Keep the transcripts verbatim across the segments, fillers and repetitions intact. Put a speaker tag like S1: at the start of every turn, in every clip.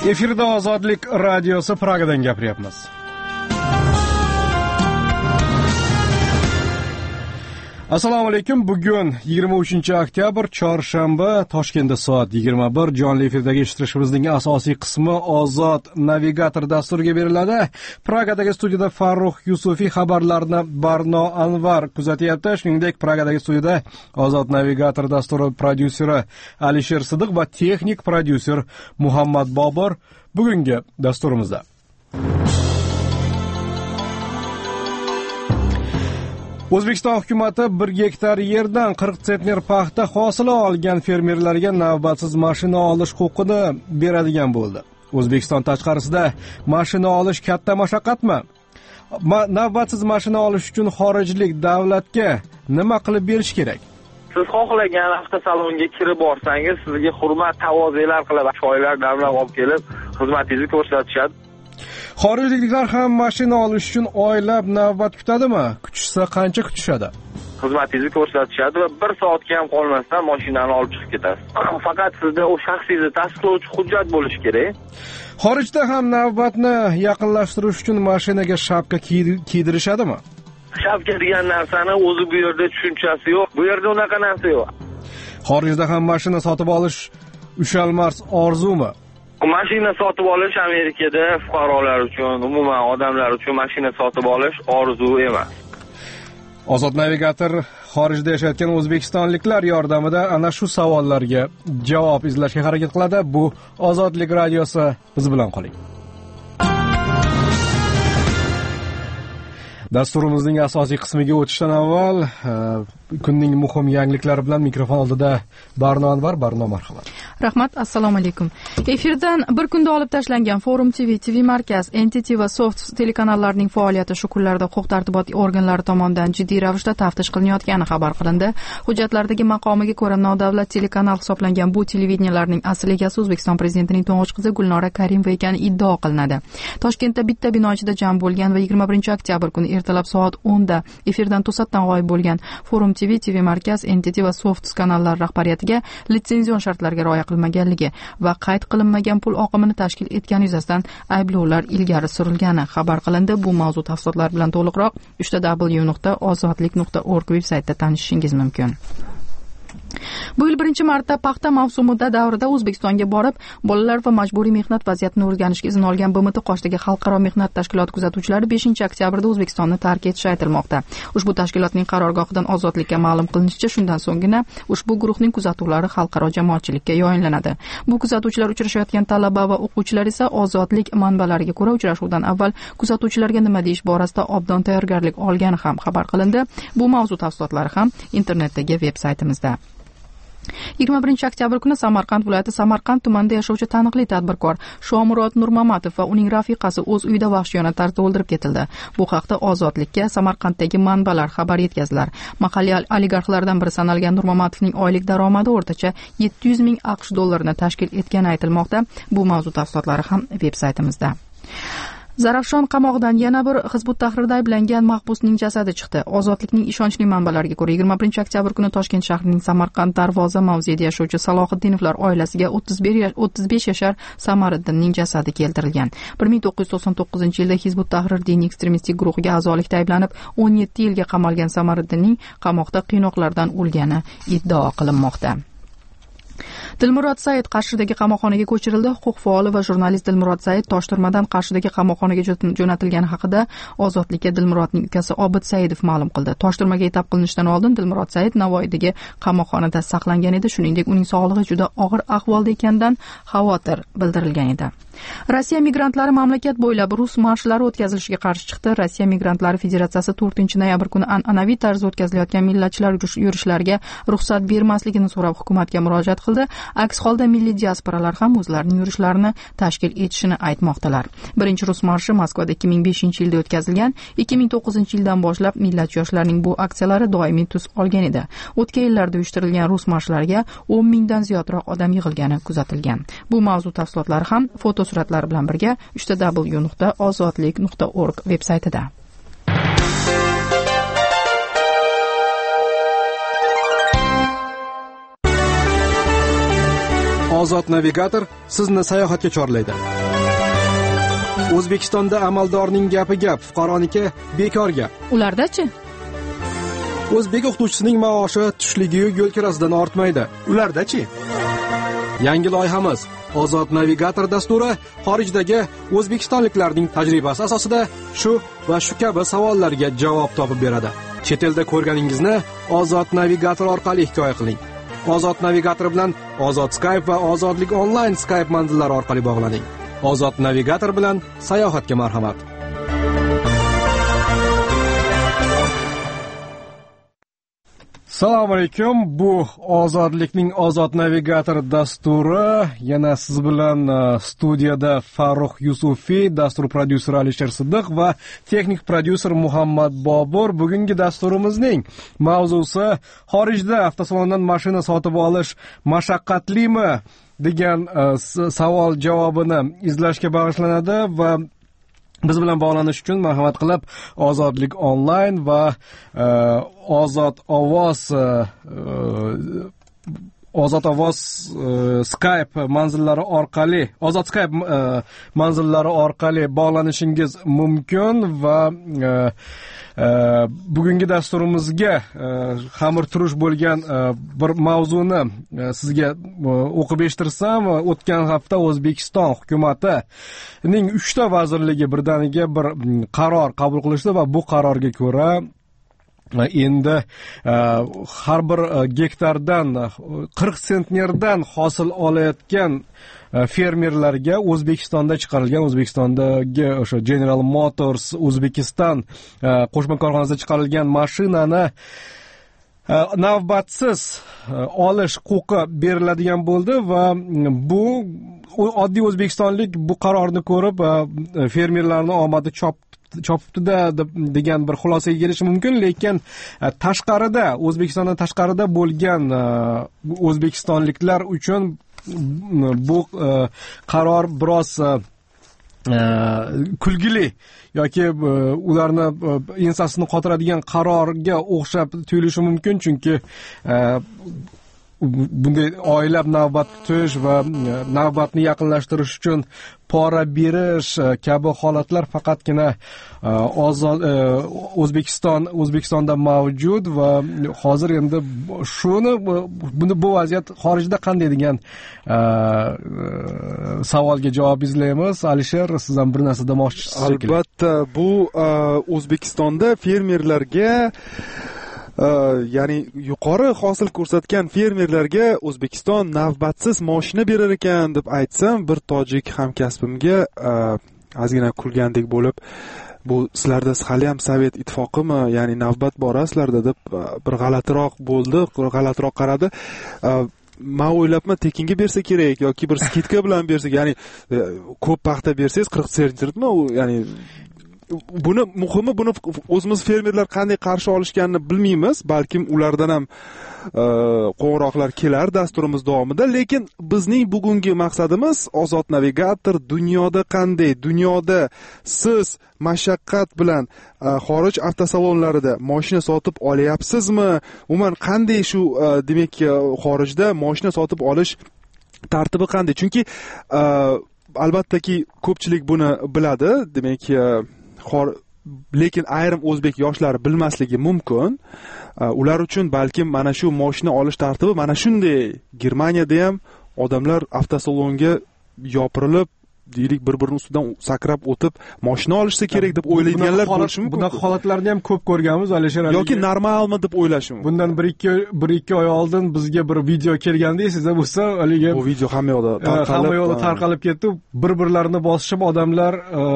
S1: Efirda Ozodlik radiosi Pragadan gapiryapmiz. Assalomu alaykum. Bugun yigirma uchinchi oktyabr, chorshanba, Toshkentda soat yigirma bir. Jonli efirdagi eshittirishimizning asosiy qismi Ozod navigator dasturiga beriladi. Pragadagi studiyada Farruh Yusufiy xabarlarni Barno Anvar kuzatyapti. Shuningdek, Pragadagi studiyada Ozod navigator dasturi prodyuseri Alisher Sidiq va texnik prodyuser Muhammad Bobur bugungi dasturimizda. O'zbekiston hukumati bir gektar yerdan qirq tsentner paxta hosili olgan fermerlarga navbatsiz mashina olish huquqini beradigan bo'ldi. O'zbekiston tashqarisida mashina olish katta mashaqqatmi? Ma navbatsiz mashina olish uchun xorijlik davlatga nima qilib berish kerak?
S2: Siz xohlagan avtosalonga kirib borsangiz, sizga hurmat tavozelar qilib, choylar damlab olib kelib, xizmatingizni ko'rsatishadi.
S1: Xorijliklar ham mashina olish uchun oylab navbat kutadimi? Kutishsa qancha kutishadi?
S2: Xizmatingizni ko'rsatishadi va bir soatga ham qolmasdan mashinani olib chiqib ketasiz. Faqat sizda o shaxsingizni tasdiqlovchi hujjat bo'lishi kerak.
S1: Xorijda ham navbatni yaqinlashtirish uchun mashinaga shapka kiydirishadimi?
S2: Shapka degan narsani o'zi bu yerda tushunchasi yo'q. Bu yerda unaqa narsa yo'q.
S1: Xorijda ham mashina sotib olish ushalmas orzumi?
S2: Mashina sotib olish Amerikada fuqarolar uchun, umuman odamlar uchun mashina sotib olish orzu emas.
S1: Ozod navigator xorijda yashayotgan o'zbekistonliklar yordamida ana shu savollarga javob izlashga harakat qiladi. Bu Ozodlik radiosi, biz bilan qoling. Dasturimizning asosiy qismiga o'tishdan avval kunning muhim yangiliklari bilan mikrofon oldida Barno Anvar. Barno, marhamat.
S3: Rahmat, assalomu alaykum. Efirdan bir kunda olib tashlangan Forum T V, T V Markaz, N T T va Soft telekanallarining faoliyati shu kunlarda huquq-tartibot organlari tomonidan jiddiy ravishda taftish qilinayotgani xabar qilindi. Hujjatlardagi maqomiga ko'ra nodavlat telekanal hisoblangan bu televideniyalarning asl egasi O'zbekiston prezidentining to'ng'ich qizi Gulnora Karimova ekani iddao qilinadi. Toshkentda bitta bino ichida jam bo'lgan va yigirma birinchi oktyabr kuni ertalab soat o'nda efirdan to'satdan g'oyib bo'lgan Forum T V, T V Markaz, N T T va Soft kanallari rahbariyatiga litsenzion shartlarga rioya qilmaganligi va qayd qilinmagan pul oqimini tashkil etgani yuzasidan ayblovlar ilgari surilgani xabar qilindi. Bu mavzu tafsilotlar bilan to'liqroq uch w nuqta ozodlik nuqta org veb-saytida tanishishingiz mumkin. Bu yil birinchi marta paxta mavsumida davrida O'zbekistonga borib, bolalar va majburiy mehnat vaziyatini o'rganishga izn olgan B M T Qoshdagi Xalqaro mehnat tashkiloti kuzatuvchilari beshinchi oktyabrda O'zbekistonni tark etishi aytilmoqda. Ushbu tashkilotning qarorgohidan Ozodlikka ma'lum qilinishicha, shundan so'nggina ushbu guruhning kuzatuvlari xalqaro jamoatchilikka yoyinlanadi. Bu kuzatuvchilar uchrashayotgan talaba va o'quvchilar esa Ozodlik manbalariga ko'ra uchrashuvdan avval kuzatuvchilarga nima deyish borasida obdon tayyorgarlik olgani ham xabar qilindi. Bu mavzu tafsilotlari ham internetdagi veb-saytimizda. yigirma birinchi oktyabr kuni Samarqand viloyati Samarqand tumanida yashovchi taniqli tadbirkor Shomurod Nurmamatov va uning rafiqasi o'z uyida vahshiyona tarzda o'ldirib ketildi. Bu haqda Ozodlikka Samarqanddagi manbalar xabar yetkazdilar. Mahalliy oligarxlardan biri sanalgan Nurmamatovning oylik daromadi o'rtacha yetti yuz ming AQSh dollarini tashkil etgani aytilmoqda. Bu mavzu tafsilotlari ham veb-saytimizda. Zarafshon qamog'idan yana bir Hizbut Tahrirda ayblangan mahbusning jasadi chiqdi. Ozodlikning ishonchli manbalariga ko'ra yigirma birinchi oktyabr kuni Toshkent shahrining Samarqand Darvoza mavzeida yashovchi Salohiddinovlar oilasiga o'ttiz besh yashar Samariddinning jasadi keltirilgan. bir ming to'qqiz yuz to'qson to'qqizinchi yilda Hizbut Tahrir diniy ekstremistik guruhiga a'zolikda ayblanib o'n yetti yilga qamalgan Samariddinning qamoqda qiynoqlardan o'lgani iddao qilinmoqda. Dilmurod Said Qarshidagi qamoqxonaga ko'chirildi. Huquq faoli va jurnalist Dilmurod Said Toshtirmadan Qarshidagi qamoqxonaga jo'natilgani haqida Ozodlikka Dilmurodning ukasi Obid Saidov ma'lum qildi. Toshtirmaga yetab qilinishidan oldin Dilmurod Said Navoiydagi qamoqxonada saqlangan edi. Shuningdek, uning sog'lig'i juda og'ir ahvolda ekanidan xavotir bildirilgan edi. Rossiya migrantlari mamlakat bo'ylab rus marshlari o'tkazilishiga qarshi chiqdi. Rossiya Migrantlari Federatsiyasi to'rtinchi noyabr kuni an'anaviy tarzda o'tkazilayotgan millatchilar yurishlariga ruxsat bermasligini so'rab hukumatga murojaat qildi. Aks holda milliy diasporalar ham o'zlarining yurishlarini tashkil etishini aytmoqdalar. Birinchi rus marshi Moskvada ikki ming beshinchi yilda o'tkazilgan. ikki ming to'qqizinchi yildan boshlab millatchi yoshlarning bu aksiyalari doimiy tus olgan edi. O'tgan yillarda uyushtirilgan rus marshlarga o'n mingdan ziyodroq odam yig'ilgani kuzatilgan. Bu mavzu tafsilotlari ham foto suratlar bilan birga uch w nuqta ozodlik nuqta org veb-saytida.
S1: Ozod navigator sizni sayohatga chorlaydi. O'zbekistonda amaldorning gapi gap, fuqaroniki bekor gap.
S3: Ularda-chi?
S1: O'zbek o'qituvchisining maoshi tushligi yo'l kirasidan ortmaydi. Ularda-chi? Yangi loyihamiz Ozod navigator dasturi xorijdagi o'zbekistonliklarning tajribasi asosida shu va shu kabi savollarga javob topib beradi. Chet elda ko'rganingizni Ozod navigator orqali hikoya qiling. Ozod navigator bilan Ozod Skype va Ozodlik onlayn Skype manzillari orqali bog'laning. Ozod navigator bilan sayohatga marhamat. Assalomu alaykum. Bu Ozodlikning Ozod navigator dasturi. Yana siz bilan studiyada Farruh Yusufiy, dastur prodyuseri Alisher Siddiq va texnik prodyuser Muhammad Bobur. Bugungi dasturimizning mavzusi xorijda avtosalondan mashina sotib olish mashaqqatlimi degan savol javobini izlashga bag'ishlanadi va biz bilan bog'lanish uchun marhamat qilib Ozodlik onlayn va uh, Ozod ovoz uh, Ozod ovoz uh, Skype manzillari orqali Ozod Skype uh, manzillari orqali bog'lanishingiz mumkin va uh, uh, bugungi dasturimizga uh, xamir turush bo'lgan uh, bir mavzuni uh, sizga uh, o'qib eshittirsam, o'tgan hafta O'zbekiston hukumatining uchta vazirligi birdaniga bir qaror qabul qilishdi va bu qarorga ko'ra endi har bir gektardan qirq sentnerdan hosil olayotgan fermerlarga O'zbekistonda chiqarilgan, O'zbekistondagi o'sha General Motors Uzbekistan qo'shma korxonasida chiqarilgan mashinani navbatsiz olish huquqi beriladigan bo'ldi va bu oddiy o'zbekistonlik bu qarorni ko'rib fermerlarning omadi chop chopibdi-da degan bir xulosaga kelishi mumkin, lekin tashqarida, O'zbekistondan tashqarida bo'lgan o'zbekistonliklar uchun bu qaror biroz kulgili yoki ularni ensasini qotiradigan qarorga o'xshab tuyulishi mumkin, chunki bunday oylab navbat kutish va navbatni yaqinlashtirish uchun pora berish kabi holatlar faqatgina O'zbekiston O'zbekistonda mavjud va hozir endi shuni buni bu vaziyat xorijda qanday degan savolga javob izlaymiz. Alisher, siz ham bir narsa demoqchisiz?
S4: Albatta, bu O'zbekistonda fermerlarga ya'ni yuqori hosil ko'rsatgan fermerlarga O'zbekiston navbatsiz mashina berar ekan deb aytsam, bir tojik hamkasbimga ozgina kulgandek bo'lib, bu sizlarda hali ham Sovet ittifoqimi, ya'ni navbat borasizlarda deb bir g'alatiroq bo'ldi, g'alatiroq qaradi. Men o'ylabman, tekinga bersa kerak yoki bir skidka bilan bersa, ya'ni ko'p paxta bersangiz qirq sentnermi, ya'ni buni muhimi, buni o'zimiz fermerlar qanday qarshi olishganini bilmaymiz, balkim ulardan ham qo'ng'iroqlar kelar dasturimiz davomida, lekin bizning bugungi maqsadimiz Ozod navigator dunyoda qanday, dunyoda siz mashaqqat bilan xorij avtosalonlarida mashina sotib olyapsizmi, umuman qanday shu demak xorijda mashina sotib olish tartibi qanday? Chunki albattaki ko'pchilik buni biladi, demak lekin ayrim o'zbek yoshlari bilmasligi mumkin. Ular uchun balkim mana shu mashina olish tartibi mana shunday. Germaniyada ham odamlar avtosalonga yopirilib, deylik, bir-birini ustidan sakrab o'tib mashina olishsa kerak deb o'ylaydiganlar bo'lishi mumkin.
S1: Bunaqa holatlarni ham ko'p ko'rganmiz, Alisher.
S4: Yoki normalmi deb o'ylashim mumkin.
S1: Bundan bir ikki bir ikki oy oldin bizga bir video kelganda esingizda bo'lsa, haligi
S4: bu video hamma yoqda tarqalib,
S1: hamma yoqda tarqalib ketdi. Bir-birlarini bosishib odamlar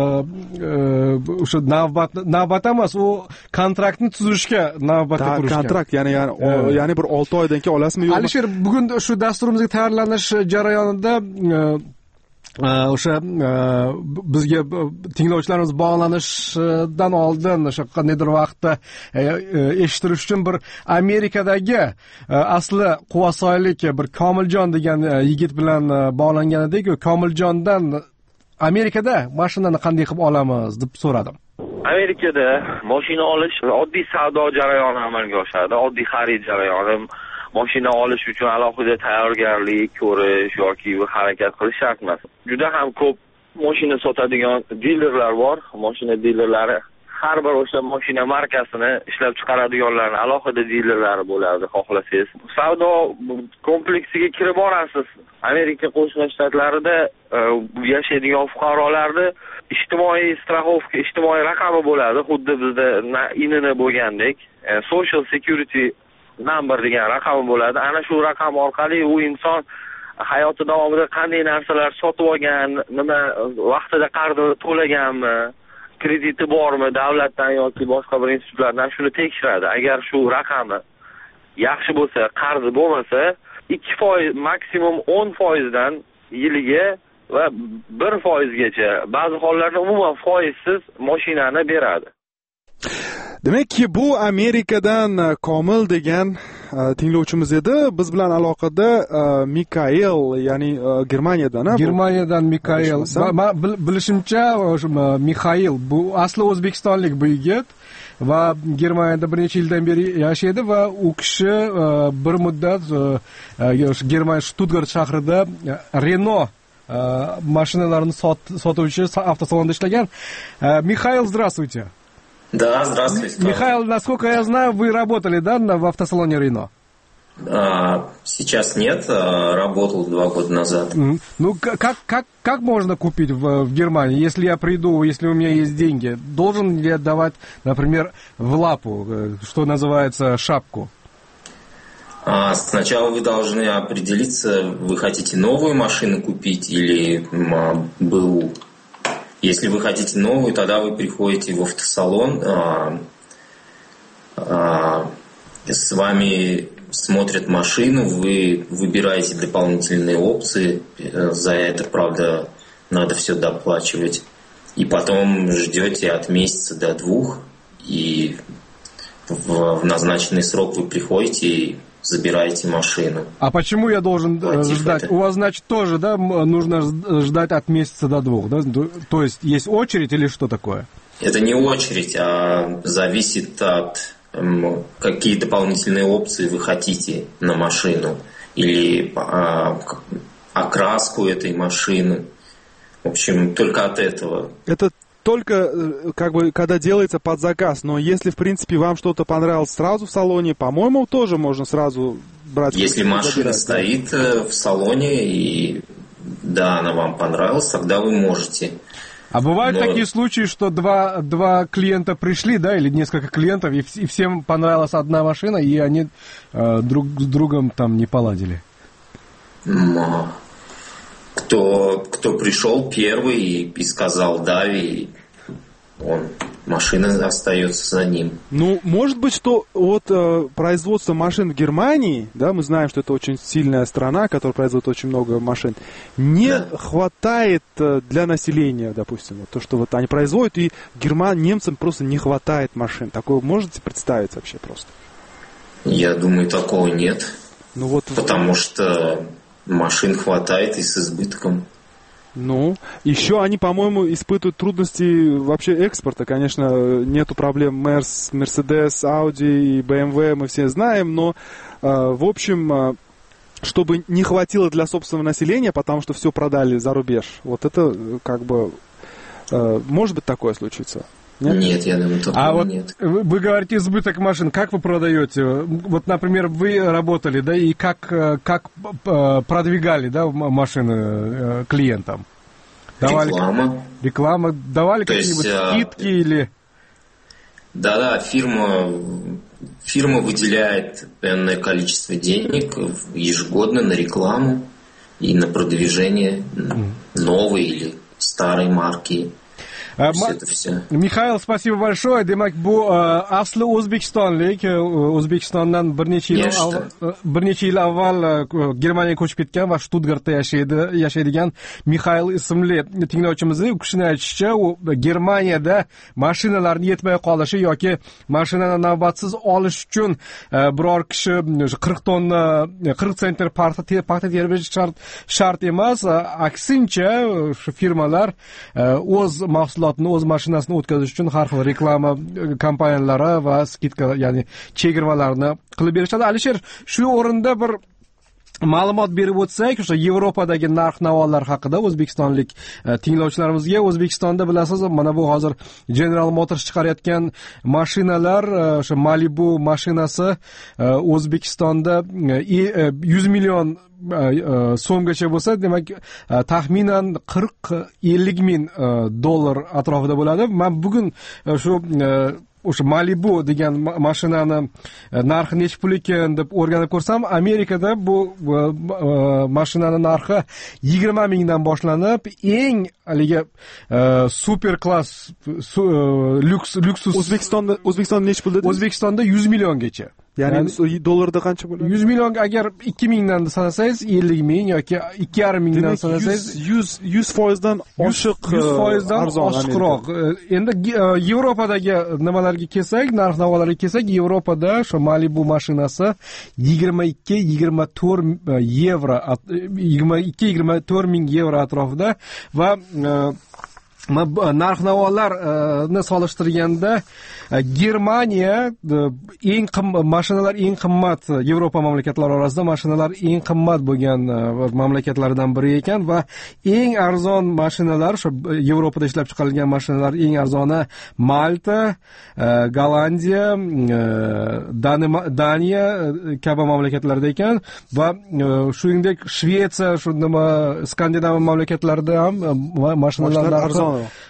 S1: o'sha navbat navbat emas, u kontraktni tuzishga navbatga turishgan.
S4: Kontrakt, ya'ni ya'ni bir olti oydan keyin olasizmi yo'qmi?
S1: Alisher, bugun shu dasturimizga tayyorlanish jarayonida o'sha bizga tinglovchilarimiz bog'lanishdan oldin o'sha qandaydir vaqtda eshittirish uchun bir Amerikadagi asli quvasoylik bir Komiljon degan yigit bilan bog'langan edik. Komiljondan Amerikada mashinani qanday qilib olamiz deb so'radim.
S2: Amerikada mashina olish oddiy savdo jarayoni amalga oshadi, oddiy xarid jarayoni. Mashina olish uchun alohida tayyorgarlik ko'rish yoki harakat qilish shart emas. Juda ham ko'p mashina sotadigan dilerlar bor. Mashina dilerlari har bir o'sha mashina markasini ishlab chiqaradiganlarning alohida dilerlari bo'ladi, xohlasangiz. Savdo kompleksiga kirib borasiz. Amerika Qo'shma Shtatlarida yashaydigan fuqarolarni ijtimoiy страховка, ijtimoiy raqami bo'ladi, xuddi bizda inini bo'lgandek, social security number degan raqami bo'ladi. Ana shu raqam orqali u inson hayoti davomida qanday narsalar sotib olgan, nima vaqtida qarzini to'laganmi, krediti bormi davlatdan yoki boshqa bir institutlardan, shuni tekshiradi. Agar shu raqami yaxshi bo'lsa, qarzi bo'lmasa, ikki foiz, maksimum o'n foiz dan yiliga va bir foiz gacha, ba'zi hollarda umuman foizsiz mashinani beradi.
S4: Demakki, bu Amerikadan Komil degan tinglovchimiz edi. Biz bilan aloqada Mikael, ya'ni Germaniyadan.
S1: Germaniyadan Mikael. Men bilishimcha, Mixail bu asli o'zbekistonlik bu yigit va Germaniyada bir necha yildan beri yashaydi va u kishi bir muddat Germaniya Stuttgart shahrida Renault mashinalarini sotuvchi avtosalonda ishlagan. Mixail, здравствуйте.
S5: Да, здравствуйте.
S1: Михаил, насколько я знаю, вы работали, да, в автосалоне Рено?
S5: А, сейчас нет, работал два года назад.
S1: Mm. Ну, как, как, как можно купить в, в Германии? Если я приду, если у меня есть деньги, должен ли я давать, например, в лапу, что называется, шапку?
S5: А, сначала вы должны определиться, вы хотите новую машину купить или БУ. Если вы хотите новую, тогда вы приходите в автосалон, а, а, с вами смотрят машину, вы выбираете дополнительные опции, за это, правда, надо все доплачивать. И потом ждете от месяца до двух, и в, в назначенный срок вы приходите и забираете машину.
S1: А почему я должен
S5: Платив
S1: ждать?
S5: это.
S1: У вас, значит, тоже, да, нужно ждать от месяца до двух, да? То есть есть очередь или что такое?
S5: Это не очередь, а зависит от м, какие дополнительные опции вы хотите на машину. Или а, окраску этой машины. В общем, только от этого.
S4: Это только, как бы, когда делается под заказ, но если, в принципе, вам что-то понравилось сразу в салоне, по-моему, тоже можно сразу брать.
S5: Если машина
S4: забирать,
S5: стоит да? в салоне, и да, она вам понравилась, тогда вы можете.
S1: А бывают
S5: но...
S1: такие случаи, что два, два клиента пришли, да, или несколько клиентов, и, и всем понравилась одна машина, и они э, друг с другом там не поладили?
S5: Но... Кто, кто пришел первый и, и сказал «да», и он, машина остается за ним.
S4: Ну, может быть, что от э, производства машин в Германии, да, мы знаем, что это очень сильная страна, которая производит очень много машин, не да. хватает э, для населения, допустим, вот, то, что вот они производят, и герман, немцам просто не хватает машин. Такое можете представить вообще просто?
S5: Я думаю, такого нет.
S4: Ну, вот...
S5: Потому что... Машин хватает и с избытком.
S4: Ну, еще они, по-моему, испытывают трудности вообще экспорта. Конечно, нету проблем Мерс, Мерседес, Ауди и бэ эм вэ, мы все знаем, но, э, в общем, э, чтобы не хватило для собственного населения, потому что все продали за рубеж, вот это, как бы, э, может быть, такое случится? Нет?
S5: Нет, я думаю, такого
S1: а вот
S5: нет.
S1: Вы, вы говорите избыток машин. Как вы продаете? Вот, например, вы работали, да, и как, как продвигали, да, машины клиентам?
S5: Давали, реклама.
S1: Реклама. Давали То какие-нибудь есть, скидки а... или...
S5: Да-да, фирма, фирма выделяет энное количество денег ежегодно на рекламу и на продвижение mm. новой или старой марки.
S1: Mixail, спасибо большое. Demak, bu asli o'zbekistonlik, O'zbekistondan bir necha yil avval, bir necha yil avval Germaniyaga ko'chib ketgan va Stuttgartda yashaydi, yashaydigan Mixail ismli tinglovchimiz. U kishining aytishicha, u Germaniyada mashinalarning yetmay qolishi yoki mashinani navbatsiz olish uchun biror kishi qirq tonna, qirq sentner paxta terib berish shart, shart emas. Aksincha, shu firmalar o'z mahsulotini, o'z mashinasini o'tkazish uchun har xil reklama kompaniyalari va skidka, ya'ni chegirmalarni qilib berishadi. Alisher, shu o'rinda bir ma'lumot berib o'tsak, o'sha Yevropadagi narx-navolar haqida o'zbekistonlik tinglovchilarimizga. O'zbekistonda bilasiz, mana bu hozir General Motors chiqarayotgan mashinalar, o'sha Malibu mashinasi O'zbekistonda yuz million so'mgacha bo'lsa, demak taxminan qirq ellik ming dollar atrofida bo'ladi. Men bugun shu o'sha Malibu degan mashinani narxi necha pul ekan deb o'rganib ko'rsam, Amerikada bu mashinani narxi yigirma mingdan boshlanib, eng haligi super klass lyuks lyuksus
S4: O'zbekistonda O'zbekistonda necha pul dedi?
S1: O'zbekistonda yuz milliongacha.
S4: Ya'ni, ya'ni dollarda qancha bo'ladi?
S1: yuz million agar ikki mingdan sanasangiz ellik ming yoki ikki yarim mingdan sanasangiz
S4: yuz foizdan oshiq,
S1: yuz foizdan oshiqroq. Endi Yevropadagi nimalarga kelsak, narx-navolarga kelsak, Yevropada shu Malibu mashinasi yigirma ikki yigirma to'rt yevro, yigirma ikki yigirma to'rt ming yevro atrofida va narx-navolarni solishtirganda Germaniya eng qimmat mashinalar eng qimmat Yevropa mamlakatlari orasida mashinalar eng qimmat bo'lgan mamlakatlardan biri ekan va eng arzon mashinalar shu Yevropada ishlab chiqarilgan mashinalar eng arzoni Malta, Gollandiya, Daniya kabi mamlakatlarda ekan va shuningdek Shvetsiya, shu nima Skandinaviya mamlakatlarida ham mashinalar narxi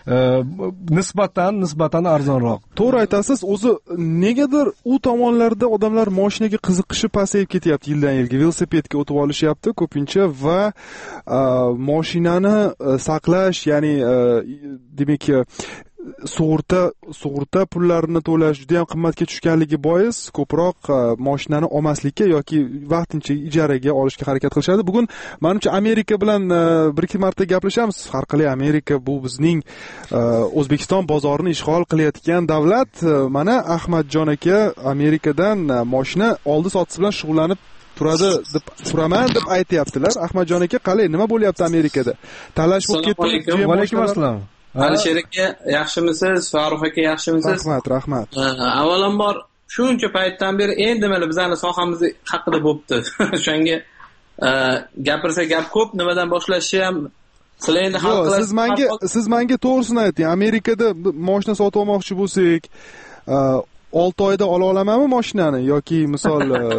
S1: nisbatan nisbatan arzonroq.
S4: To'g'ri aytasiz, o'zi negadir u tomonlarda odamlar mashinaga qiziqishi pasayib ketyapti yildan yilga. Velosipedga o'tib olishyapti ko'pincha va mashinani saqlash, ya'ni demak sug'urta sug'urta pullarini to'lash juda ham qimmatga tushganligi bois ko'proq mashinani olmaslikka yoki vaqtincha ijaraga olishga harakat qilishadi. Bugun menimcha Amerika bilan bir ikki marta gaplashamiz. Har qalay Amerika bu bizning O'zbekiston bozorini ishg'ol qilayotgan davlat. Mana Ahmadjon aka Amerikadan mashina oldi sotisi bilan shug'ullanib turadi deb turaman deb aytayaptilar. Ahmadjon aka, qalay, nima bo'lyapti Amerikada? Talash bo'lib ketdi.
S1: Va alaykum assalom.
S6: Alisher aka, yaxshimisiz? Farruh aka, yaxshimisiz?
S4: Rahmat, rahmat.
S6: Avvalambor shuncha paytdan beri endi mana bizning sohamiz haqida bo'pti. O'shanga gapirsa gap ko'p, nimadan boshlashni ham sizlar endi hal qilasiz.
S4: Siz menga siz menga to'g'risini ayting. Amerikada mashina sotib olmoqchi bo'lsak, olti oyda ola olamanmi mashinani yoki misol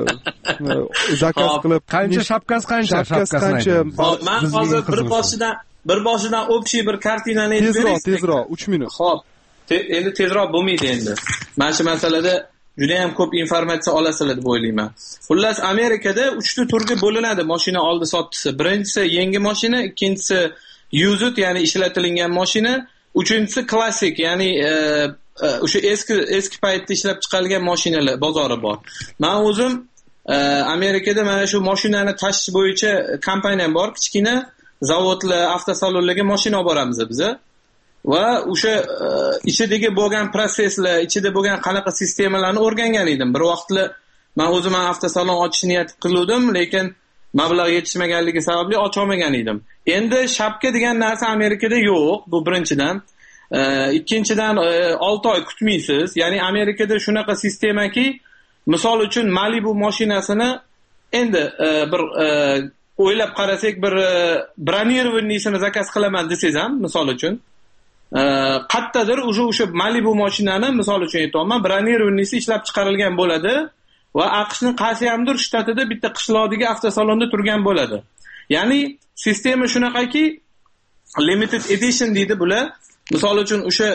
S4: zakaz qilib
S1: qancha shapkasi qancha
S4: shapkasi qancha?
S6: Men hozir bir boshidan bir boshidan общий bir kartinani aytib
S4: tezroq tezroq uch minut.
S6: Xo'p, endi tezroq bo'lmaydi endi. Mana shu masalada juda ham ko'p informatsiya olasizlar deb o'ylayman. Xullas, Amerikada uchta turga bo'linadi mashina oldi sotisi. Birinchisi yangi mashina, ikkinchisi used, ya'ni ishlatilgan mashina, uchinchisi klassik, ya'ni o'sha eski eski paytda ishlab chiqarilgan mashinalar bozori bor. Men o'zim Amerikada mana shu mashinani tashish bo'yicha kompaniyam bor, kichkina zavodlar, avtosalonlarga mashina olib boramiz biz. Va o'sha ichidagi bo'lgan proseslar, ichida bo'lgan qanaqa sistemalarni o'rgangan edim. Bir vaqtlar men o'zim avtosalon ochish niyat qildim, lekin mablag' yetishmaganligi sababli ocha olmagan edim. Endi shapka degan narsa Amerikada yo'q, bu birinchidan. Ikkinchidan olti oy kutmaysiz. Ya'ni Amerikada shunaqa sistemaki, misol uchun Malibu mashinasini endi bir o'ylab qarasak, bir bronirovaniyasini zakaz qilaman desangiz ham, misol uchun qattadir o'sha o'sha Malibu mashinani misol uchun aytayman, bronirovaniyasi ishlab chiqarilgan bo'ladi va AQShning qaysi hamdir shtatida bitta qishloqdagi avtosalonda turgan bo'ladi. Ya'ni sistema shunaqaki, limited edition deydi bular. Misol uchun o'sha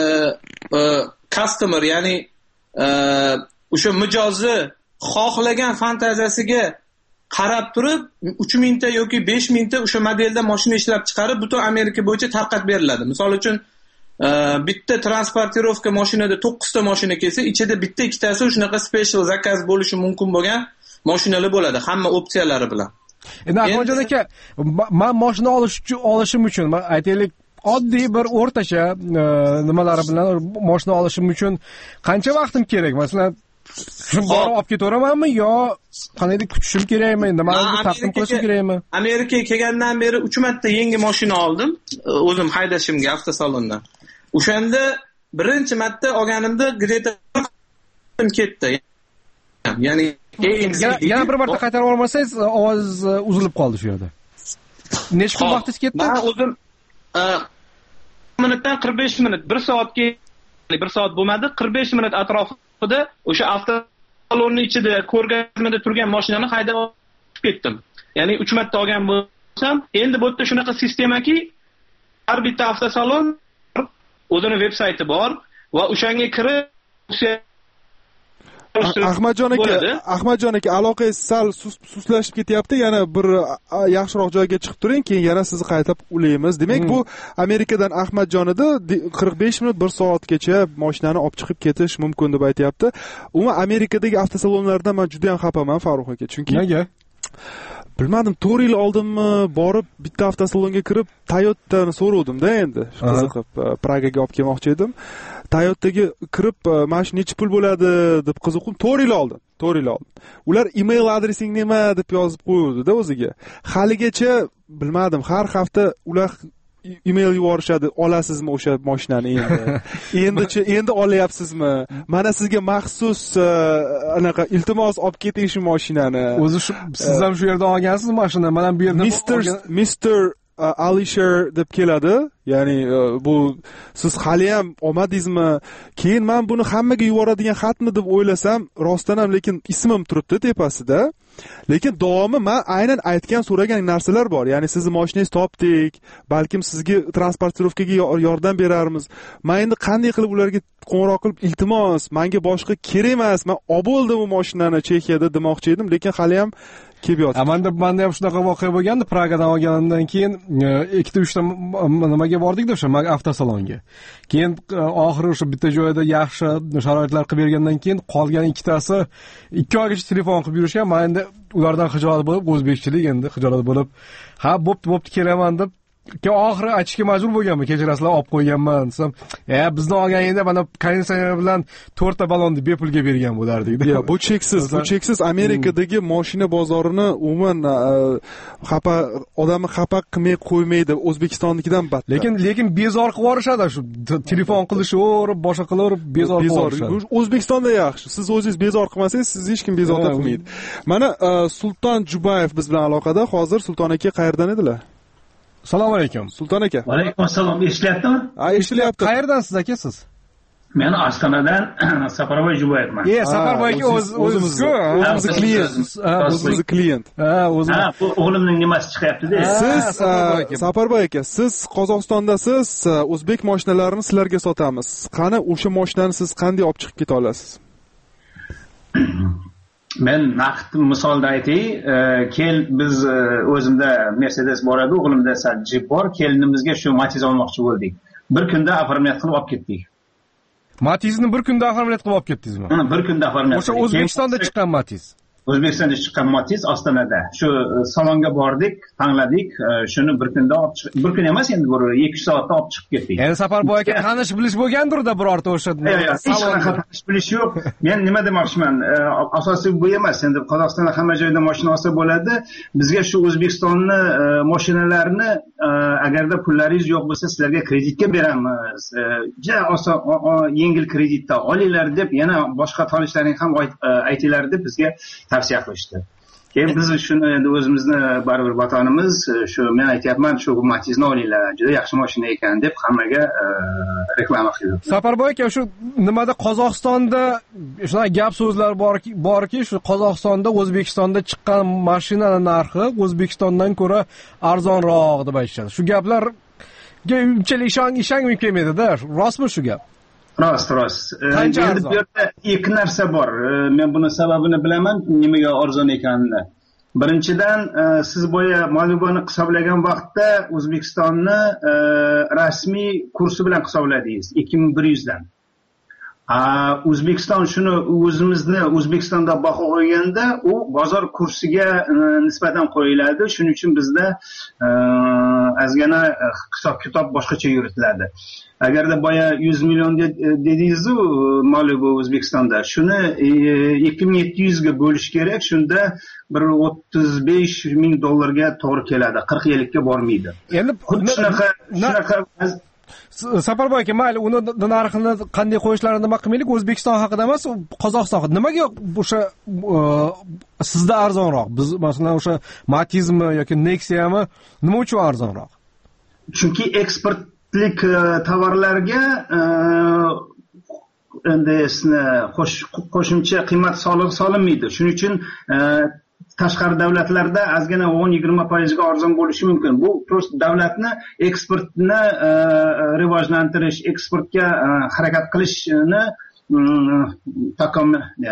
S6: customer, ya'ni o'sha mijozni xohlagan fantaziyasiga qarab turib uch mingta yoki besh mingta o'sha modelda mashina ishlab chiqarib butun Amerika bo'yicha tarqatib beriladi. Misol uchun bitta transportirovka mashinada to'qqiz ta mashina kelsa, ichida bitta ikkitasi shunaqa special zakaz bo'lishi mumkin bo'lgan mashinalar bo'ladi, hamma opsiyalari bilan.
S1: Endi Ahmadjon aka, men mashina olish uchun olishim uchun, men aytaylik, oddiy bir o'rtacha nimalari bilan mashina olishim uchun qancha vaqtim kerak? Masalan, shuni borib olib ketaveramanmi yo qanday kutishim kerakmi? Nimalarni taqdim qilishim kerakmi?
S6: Amerikaga kelgandan beri uch marta yangi mashina oldim, o'zim haydashimga avtosalondan. O'shanda birinchi marta olganimda где-то ketdi. Ya'ni
S1: yana, yana bir marta qaytarib olmasangiz ovoz uzilib qoldi shu yerda. Necha kun vaqtingiz ketdi?
S6: Men o'zim minutdan qirq besh minut, bir soatga, bir soat bo'lmadi, qirq besh minut atrofida o'sha avtosalonning ichida ko'rgazmada turgan mashinani haydab ketdim. Ya'ni uch marta olgan bo'lsam, endi bu yerda shunaqa sistemaki, har bitta avtosalon o'zining veb-sayti bor va o'shanga kirib
S4: Ahmadjon aka, Ahmadjon aka, aloqangiz sal suslashib ketyapti. Yana bir yaxshiroq joyga chiqib turing, keyin yana sizni qaytib ulaymiz. Demak, bu Amerikadan Ahmadjon edi, qirq besh minut bir soatgacha mashinani olib chiqib ketish mumkin deb aytayapti. Umuman Amerikadagi avtosalonlardan men juda ham xafaman, Farruh aka. Chunki
S1: nega?
S4: Bilmadim, to'rt yil oldinmi borib bitta avtosalonga kirib Toyota'ni so'rovdim-da endi. Qiziqib, Pragaga olib kelmoqchi edim. Toyota'ga kirib, "Mana shu necha pul bo'ladi?" deb qiziqdim. to'rt yil oldin, to'rt yil oldin. Ular email adresing nima deb yozib qo'ydi-da o'ziga. Haligacha bilmadim, har hafta ular email yuborishadi, olasizmi o'sha mashinani endi? Endichi endi olyapsizmi? Mana sizga maxsus anaqa iltimos olib keting shu mashinani.
S1: O'zi shu siz ham shu yerda olgansiz mashina, mana bu yerda
S4: Mister Mister Alisher deb keladi. Ya'ni bu siz hali ham omadingizmi? Keyin men buni hammaga yuboradigan xatmi deb o'ylasam, rostdan ham lekin ismim turibdi tepasida. Lekin davomi men aynan aytgan so'ragan narsalar bor. Ya'ni sizni mashinangizni topdik, balkim sizga transportirovkaga yordam berarmiz. Men endi qanday qilib ularga qo'ng'iroq qilib, iltimos, menga boshqa kerak emas, men olib oldim bu mashinani Chexiyada demoqchi edim, lekin hali ham kelib yotibdi.
S1: Menda menda ham shunaqa voqea bo'lgandi, Pragadan olganimdan keyin ikkita uchta nimaga bordik-da o'sha avtosalonga. Keyin oxiri o'sha bitta joyda yaxshi sharoitlar qilib bergandan keyin qolgan ikkitasi ikki oygacha telefon qilib yurishgan. Men endi ulardan xijolat bo'lib, o'zbekchilik endi xijolat bo'lib, "Ha, bo'pti, bo'pti, kelaman" deb keyin oxiri aytishga majbur bo'lganman. Kechirasizlar, olib qo'yganman desam, "E, bizni olganingda mana konditsioner bilan to'rtta ballonni bepulga bergan bo'lardik."
S4: Yo'q, bu cheksiz, bu cheksiz. Amerikadagi mashina bozorini umuman xafa odamni xafa qilmay qo'ymaydi, O'zbekistonnikidan battar.
S1: Lekin lekin bezor qilib yuborishadi, shu telefon qilishaverib, boshqa qilaverib bezor qilib yuborishadi.
S4: O'zbekistonda yaxshi. Siz o'zingiz bezor qilmasangiz, sizni hech kim bezovta qilmaydi. Mana Sulton Jubayev biz bilan aloqada. Hozir Sulton aka qayerdan edilar?
S1: Assalomu alaykum.
S4: Sulton aka.
S7: Va alaykum assalom. Eshitilyaptimi?
S4: Ha, eshitilyapti.
S1: Qayerdansiz aka siz?
S7: Men Ostonadan Safarboy Jubayevman.
S1: E, Safarboy aka o'zimizku, o'zimiz klient.
S4: O'zimiz klient.
S1: Ha, o'zimiz.
S7: Ha, bu o'g'limning nimasi chiqyapti-da.
S4: Siz Safarboy aka, siz Qozog'istondasiz, o'zbek mashinalarini sizlarga sotamiz. Qani o'sha mashinani siz qanday olib chiqib keta olasiz?
S7: Men naqd misolda aytay, kel biz o'zimda Mercedes bor edi, o'g'limda sal Jeep bor, kelinimizga shu Matiz olmoqchi bo'ldik. Bir kunda оформлять qilib olib ketdik.
S1: Matizni bir kunda оформлять qilib olib ketdingizmi?
S7: Mana bir kunda оформлять.
S1: O'sha O'zbekistonda chiqqan Matiz.
S7: O'zbekistonda chiqqan Matiz Ostonada. Shu salonga bordik, tanladik, shuni bir kunda olib chiqib, bir kun emas endi bir ikki soatda olib chiqib ketdik.
S1: Endi Safarboy aka tanish bilish bo'lgandir-da birorta o'sha
S7: salonga tanish bilish yo'q. Men nima demoqchiman? Asosiy bu emas. Endi Qozog'istonda hamma joyda mashina olsa bo'ladi. Bizga shu O'zbekistonni mashinalarini agarda pullaringiz yo'q bo'lsa, sizlarga kreditga beramiz. Ja, oson yengil kreditda olinglar deb, yana boshqa tanishlaring ham aytinglar deb bizga tavsiya qilishdi. Keyin biz shuni endi o'zimizni baribir vatanimiz, shu men aytayapman, shu Matizni olinglar, juda yaxshi mashina ekan deb hammaga reklama qildim.
S1: Safarboy aka, shu nimada Qozog'istonda shunaqa gap so'zlar borki, borki, shu Qozog'istonda O'zbekistonda chiqqan mashinaning narxi O'zbekistondan ko'ra arzonroq deb aytishadi. Shu gaplarga unchalik ishong ishongmay kelmaydi-da. Rostmi shu gap?
S7: Rost, rost. Endi bu yerda ikki narsa bor. Men buni sababini bilaman, nimaga arzon ekanini. Birinchidan, siz boya Maliboni hisoblagan vaqtda O'zbekistonni rasmiy kursi bilan hisobladingiz, ikki ming bir yuz dan. O'zbekiston shuni o'zimizni O'zbekistonda baho qo'yganda, u bozor kursiga nisbatan qo'yiladi. Shuning uchun bizda ozgina hisob-kitob boshqacha yuritiladi. Agarda boya yuz million dedingiz-ku Malibu O'zbekistonda, shuni ikki ming yetti yuz ga bo'lish kerak. Shunda bir o'ttiz besh ming dollarga to'g'ri keladi. qirq yillikka bormaydi.
S1: Endi
S7: shunaqa shunaqa
S1: Saparboy aka, mayli, uni narxini qanday qo'yishlarini nima qilmaylik, O'zbekiston haqida emas, Qozog'iston haqida. Nimaga o'sha sizda arzonroq? Biz masalan o'sha Matizmi yoki Nexia'mi nima uchun arzonroq?
S7: Chunki eksportlik tovarlarga endi qo'shimcha qiymat soliq solinmaydi. Shuning uchun tashqari davlatlarda ozgina o'n yigirma foizga arzon bo'lishi mumkin. Bu prost davlatni eksportni rivojlantirish, eksportga harakat qilishni takom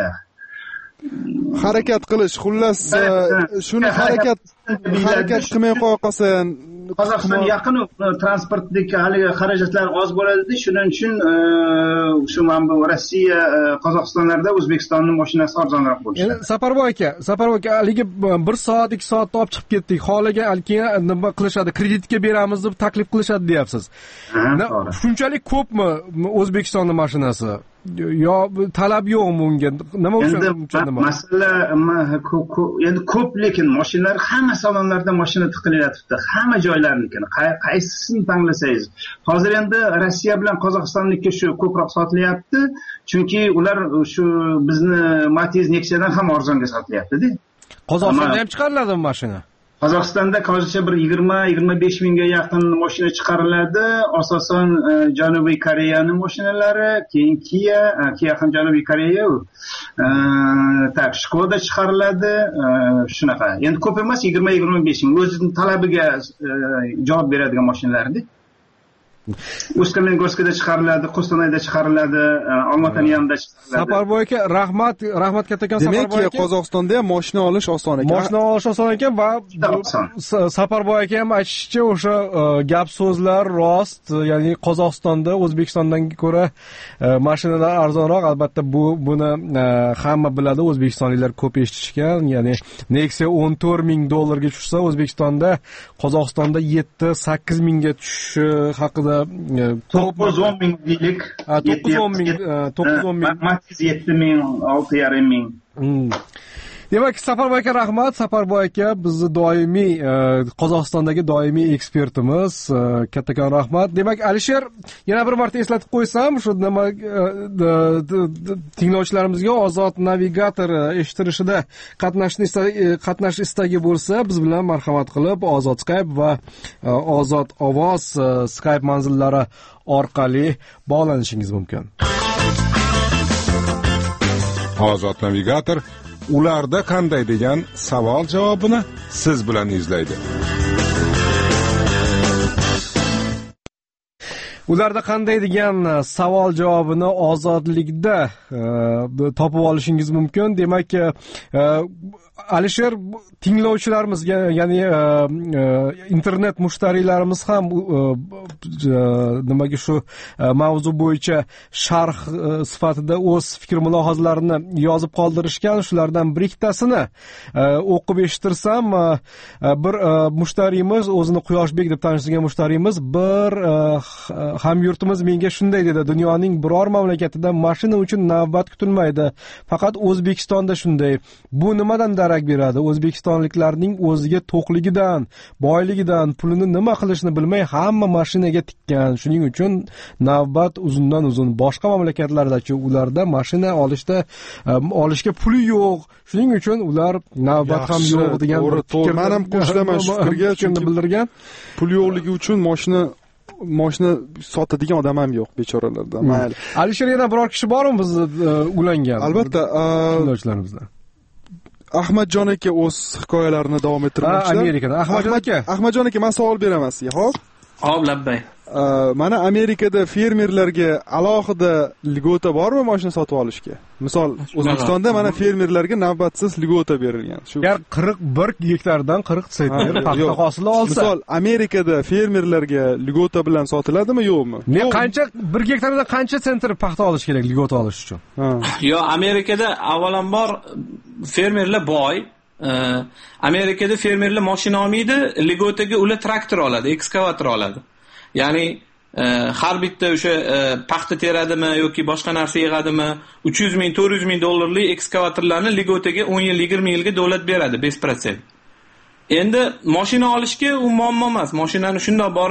S4: harakat qilish, xullas shuni harakat harakat qilmay qo'ya qolsin.
S7: Qozog'iston yaqin transportdagi haligi xarajatlar oz bo'ladi. Shuning uchun shu mana bu Rossiya, Qozog'istonlarda O'zbekistonning mashinasi arzonroq bo'lishi.
S1: Endi Saparboy aka, Saparboy aka, haligi bir soat, ikki soatda olib chiqib ketdik. Holiga keyin nima qilishadi? Kreditga beramiz deb taklif qilishadi, deyapsiz. Shunchalik ko'pmi O'zbekistonning mashinasi? Yo talab yo'qmi unga? Nima uchun?
S7: Endi masala endi ko'p, lekin mashinalar hamma salonlarda mashina tiqilyapti. Hamma joylarnikini. Qaysisini tanlasangiz. Hozir endi Rossiya bilan Qozog'istonniki shu ko'proq sotilyapti. Chunki ular shu bizni Matiz, Nexia'dan ham arzonga sotilyapti-da.
S1: Qozog'istonda ham chiqariladimi mashina?
S7: Qozog'istonda hozircha bir yigirma yigirma besh mingga yaqin mashina chiqariladi. Asosan Janubiy Koreyaning mashinalari, keyin Kia, Kia ham Janubiy Koreya. Tak, Skoda chiqariladi. Shunaqa. Endi ko'p emas, yigirma yigirma besh ming. O'zining talabiga javob beradigan mashinalar-da. Uskamengoskda chiqariladi, Qo'stanayda chiqariladi, Olmaotaning chiqariladi.
S1: Saparboy aka, rahmat, rahmat kattakon Saparboy aka.
S4: Demak, Qozog'istonda ham mashina olish oson ekan.
S1: Mashina olish oson ekan va Saparboy aka ham aytishicha, o'sha gap so'zlar rost, ya'ni Qozog'istonda O'zbekistondan ko'ra mashinalar arzonroq. Albatta bu buni hamma biladi, o'zbekistonliklar ko'p eshitishgan. Ya'ni Nexia o'n to'rt ming dollarga tushsa, O'zbekistonda Qozog'istonda yetti sakkiz mingga tushishi haqida
S7: to'qqiz o'n ming deylik.
S1: to'qqiz o'n ming, to'qqiz o'n ming.
S7: Matiz yetti ming, olti yarim ming.
S1: Demak, Saparboy aka rahmat. Saparboy aka bizni doimiy Qozog'istondagi doimiy ekspertimiz. Kattakon rahmat. Demak, Alisher, yana bir marta eslatib qo'ysam, shu nima tinglovchilarimizga Ozod navigator eshittirishida qatnashishni qatnash istagi bo'lsa, biz bilan marhamat qilib Ozod Skype va Ozod ovoz Skype manzillari orqali bog'lanishingiz mumkin.
S8: Ozod navigator ularda qanday degan savol javobini siz bilan izlaydi.
S1: Ularda qanday degan savol javobini ozodlikda topib olishingiz mumkin. Demak, Alisher, tinglovchilarimiz, ya'ni internet mushtariylarimiz ham nimaga shu mavzu bo'yicha sharh sifatida o'z fikr mulohazalarini yozib qoldirishgan. Shulardan bir ikkitasini o'qib eshittirsam, bir mushtariyimiz, o'zini Quyoshbek deb tanishtirgan mushtariyimiz, bir hamyurtimiz menga shunday dedi: dunyoning biror mamlakatida mashina uchun navbat kutilmaydi, faqat O'zbekistonda shunday. Bu nimadan darak beradi? O'zbekistonliklarning o'ziga to'qligidan, boyligidan, pulini nima qilishni bilmay hamma mashinaga tikkan. Shuning uchun navbat uzundan uzun. Boshqa mamlakatlarda-chi, ularda mashina olishda olishga puli yo'q. Shuning uchun ular navbat ham yo'q degan
S4: fikr. Men ham qo'shilaman shu fikrga, chunki bildirgan. Pul yo'qligi uchun mashina mashina sotadigan odam ham yo'q, bechoralarda. Mayli.
S1: Alisher, yana biror kishi bormi bizni ulangan?
S4: Albatta,
S1: tinglovchilarimizdan.
S4: Ahmadjon aka o'z hikoyalarini davom ettirmoqchi.
S1: Amerikada. Ahmadjon aka.
S4: Ahmadjon aka, men savol beraman sizga, xo'p?
S6: Hop, labbay.
S4: Mana Amerikada fermerlarga alohida ligota bormi mashina sotib olishga? Misol, O'zbekistonda mana fermerlarga navbatsiz ligota berilgan.
S1: Shu agar qirq bir gektardan qirq sentner paxta hosili olsa.
S4: Misol, Amerikada fermerlarga ligota bilan sotiladimi, yo'qmi?
S1: Ne qancha bir gektardan qancha sentner paxta olish kerak ligota olish uchun?
S6: Yo, Amerikada avvalambor fermerlar boy. Amerikada fermerlar mashina olmaydi, ligotaga ular traktor oladi, ekskavator oladi. Ya'ni har bitta o'sha paxta teradimi yoki boshqa narsa yig'adimi, uch yuz ming, to'rt yuz ming dollarlik ekskavatorlarni ligotaga o'n yil, yigirma yilga davlat beradi besh foiz. Endi mashina olishga u muammo emas. Mashinani shundoq borib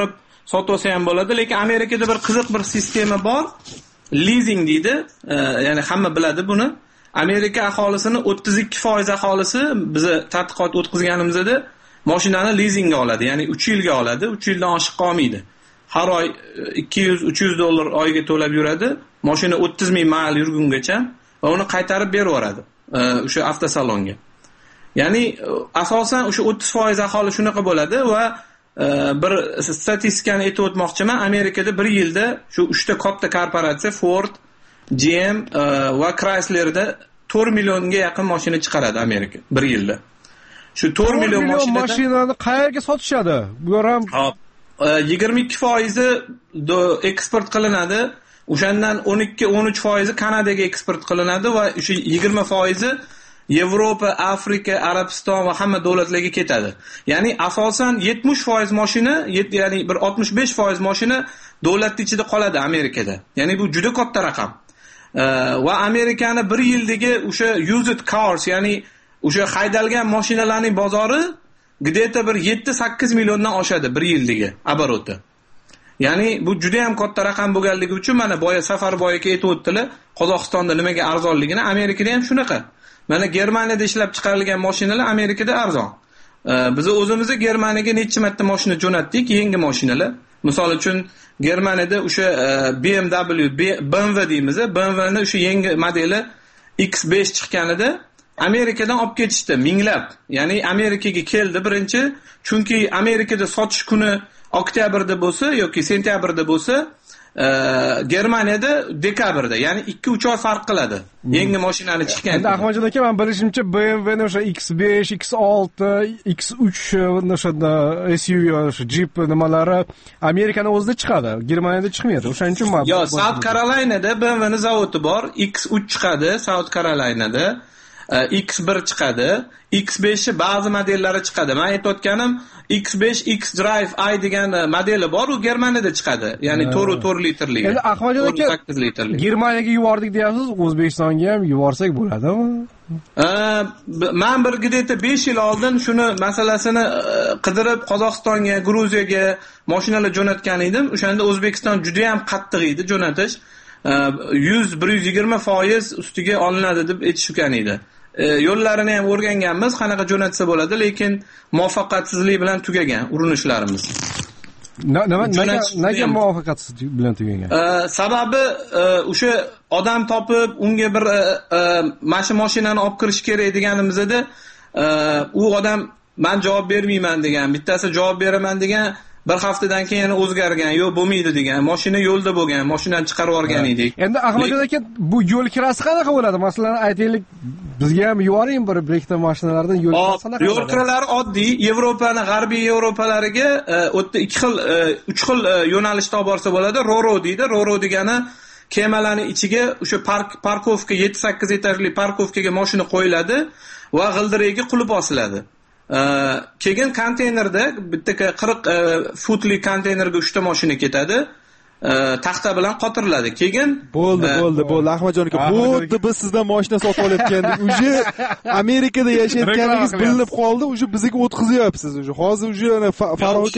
S6: sotib olsa ham bo'ladi, lekin Amerikada bir qiziq bir sistema bor. Leasing deydi. Ya'ni hamma biladi buni. Amerika aholisini o'ttiz ikki foiz aholisi biz tadqiqot o'tkazganimizda mashinani leasingga oladi, ya'ni uch yilga oladi, uch yildan oshiq qolmaydi. Har oy ikki yuz uch yuz dollar oyga to'lab yuradi, mashina o'ttiz ming mayl yurgungacha va uni qaytarib berib yuboradi o'sha avtosalonga. Ya'ni asosan o'sha o'ttiz foiz aholi shunaqa bo'ladi va bir statistikani aytib o'tmoqchiman. Amerikada bir yilda shu uchta katta korporatsiya Ford, G M va Chryslerda to'rt millionga yaqin mashina chiqaradi Amerika bir yilda. Shu to'rt million
S1: mashinani qayerga sotishadi? Bu ham
S6: yigirma ikki foizi eksport qilinadi. O'shandan o'n ikki o'n uch foizi Kanadaga eksport qilinadi va o'sha yigirma foizi Yevropa, Afrika, Arabiston va hamma davlatlarga ketadi. Ya'ni asosan yetmish foiz mashina, ya'ni bir oltmish besh foiz mashina davlat ichida qoladi Amerikada. Ya'ni bu juda katta raqam. Va Amerikani bir yildagi o'sha used cars, ya'ni o'sha haydalgan mashinalarning bozori где-то bir yetti sakkiz milliondan oshadi bir yildagi oboroti. Ya'ni bu juda ham katta raqam bo'lganligi uchun mana boya Safarboy aka aytib o'tdilar, Qozog'istonda nimaga arzonligini, Amerikada ham shunaqa. Mana Germaniyada ishlab chiqarilgan mashinalar Amerikada arzon. Biz o'zimizga Germaniyaga necha marta mashina jo'natdik, yangi mashinalar. Misol uchun Germaniyada o'sha B M W, B M W deymiz, B M W ning o'sha yangi modeli X besh chiqqanida Amerikadan olib ketishdi minglab. Ya'ni Amerikaga keldi birinchi, chunki Amerikada sotish kuni oktyabrda bo'lsa yoki sentyabrda bo'lsa, Germaniyada dekabrda, ya'ni ikki uch oy farq qiladi. Yangi mashinani chiqqan.
S1: Endi Ahmadjon aka, men bilishimcha B M W ning o'sha X besh, X olti, X uch o'sha S U V, o'sha Jeep nimalari Amerikaning o'zida chiqadi, Germaniyada chiqmaydi. O'shaning uchun men
S6: Yo, South Carolinada B M W ning zavodi bor, X uch chiqadi South Carolinada. X bir chiqadi, X besh ba'zi modellari chiqadi. Men aytayotganim X besh X Drive i degan modeli bor, u Germaniyada chiqadi. Ya'ni to'rt litrli.
S1: Endi Ahmadjon aka, sakkiz litrli. Germaniyaga yubordik deyapsiz, O'zbekistonga ham yuborsak bo'ladimi?
S6: Men bir где-то besh yil oldin shuni masalasini qidirib Qozog'istonga, Gruziyaga mashinalar jo'natgan edim. O'shanda O'zbekiston juda ham qattiq edi jo'natish. yuz bir yuz yigirma foiz ustiga olinadi deb aytishgan edi. Yo'llarini ham o'rganganmiz, qanaqa jo'natsa bo'ladi, lekin muvaffaqiyatsizlik bilan tugagan urinishlarimiz.
S1: Nima nega muvaffaqiyatsiz bilan tugagan?
S6: Sababi o'sha odam topib, unga bir mana mashinani olib kirish kerak deganimizda, u odam men javob bermayman degan, bittasi javob beraman degan, bir haftadan keyin yana o'zgargan, yo'q bo'lmaydi degan, mashina yo'lda bo'lgan, mashinani chiqarib yuborgan edik.
S1: Endi Ahmadjon aka, bu yo'l kirasi qanaqa bo'ladi? Masalan, aytaylik, bizga ham yuboring bir brekta mashinalardan yo'l kirasi qanaqa?
S6: Yo'l kiralari oddiy, Yevropaning g'arbiy Yevropalariga o'tda ikki xil, uch xil yo'nalishda olib borsa bo'ladi. Roro deydi. Roro degani kemalarning ichiga o'sha park parkovka yetti sakkiz etajli parkovkaga mashina qo'yiladi va g'ildiragiga qulib osiladi. Keyin konteynerda bitta qirq futli konteynerga uchta mashina ketadi. Taxta bilan qotiriladi. Keyin
S4: bo'ldi, bo'ldi, bo'ldi Ahmadjon aka. Bo'ldi, biz sizdan mashina sotib olayotgandik. Uje Amerikada yashayotganingiz bilinib qoldi, uje bizga o'tkazyapsiz. Uje hozir uje Farruh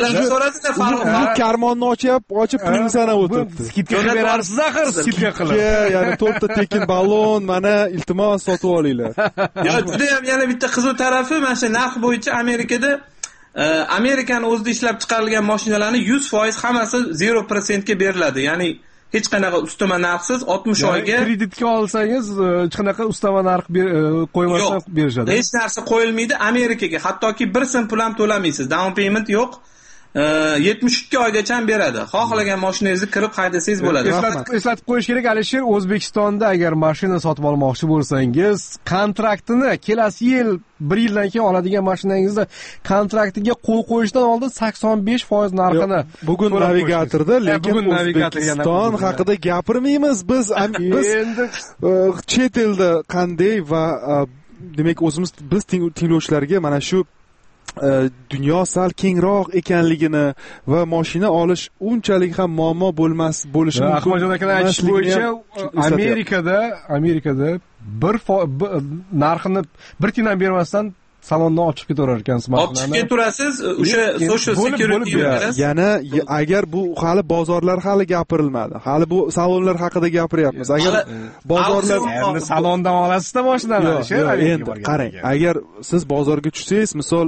S4: aka karmonni ochib, ochib pulni sanab o'tiribdi.
S1: Skidka qilib berarsiz axir, skidka qilib.
S4: Ya'ni to'rtta tekin ballon, mana iltimos sotib olinglar.
S6: Yo, juda ham yana bitta qiziq tarafi, mana shu narx bo'yicha Amerikada Amerikani o'zida ishlab chiqarilgan mashinalarning yuz foiz hammasi zero prosentga beriladi. Ya'ni hech qanaqa ustama narxsiz oltmish oyga
S1: kreditga olsangiz hech qanaqa ustama narx qo'ymasdan berishadi.
S6: Hech narsa qo'yilmaydi Amerikaga. Hattoki bir so'm pul ham to'lamaysiz. Down payment yo'q. yetmish ikki oygacha beradi. Xohlagan mashinangizni kirib haydasangiz bo'ladi.
S1: Eslatib qo'yish kerak, Alisher, O'zbekistonda agar mashina sotib olmoqchi bo'lsangiz, kontraktini kelasi yil bir yildan keyin oladigan mashinangizni kontraktiga qo'l qo'yishdan oldin sakson besh foiz narxini
S4: bugun navigatorda, lekin O'zbekiston haqida gapirmaymiz. Biz biz chet elda qanday va demak o'zimiz biz tinglovchilarga mana shu dunyo sal kengroq ekanligini va mashina olish unchalik ham muammo bo'lmas bo'lishi mumkin.
S1: Ahmadjon akaning aytishi bo'yicha Amerikada Amerikada bir narxini bir tiyindan bermasdan salondan olib chiqib ketaverar ekansiz
S6: olib chiqib ketaverasiz, o'sha social security berasiz.
S4: Yana agar bu hali bozorlar hali gapirilmadi. Hali bu salonlar haqida gapiryapmiz. Agar bozorlar
S1: endi salondan olasizda mashinani,
S4: endi qarang, agar siz bozorga tushsangiz, misol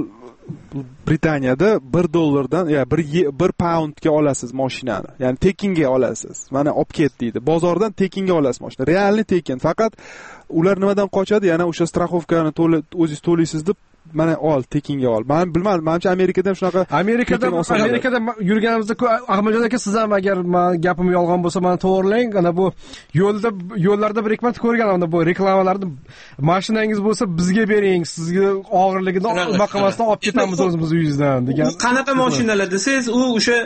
S4: Britaniyada bir dollardan, ya bir bir poundga olasiz mashinani. Ya'ni tekinga olasiz. Mana olib ket deydi. Bozordan tekinga olasiz mashina. Realni tekin. Faqat ular nimadan qochadi? Yana o'sha strafovkani to'la o'zingiz to'laysiz deb mana ol, tekinga ol. Men bilmadim, menimcha Amerikada ham shunaqa.
S1: Amerikada Amerikada yurganimizda Ahmadjon aka, siz ham agar gapim yolg'on bo'lsa meni to'g'rilang, ana bu yo'lda yo'llarda bir ikki marta ko'rganman, bu reklamalarda mashinangiz bo'lsa bizga bering, sizga og'irligini nima qilmasdan olib ketamiz o'zimiz uyingizdan degan.
S6: Qanaqa mashinalar desangiz, u o'sha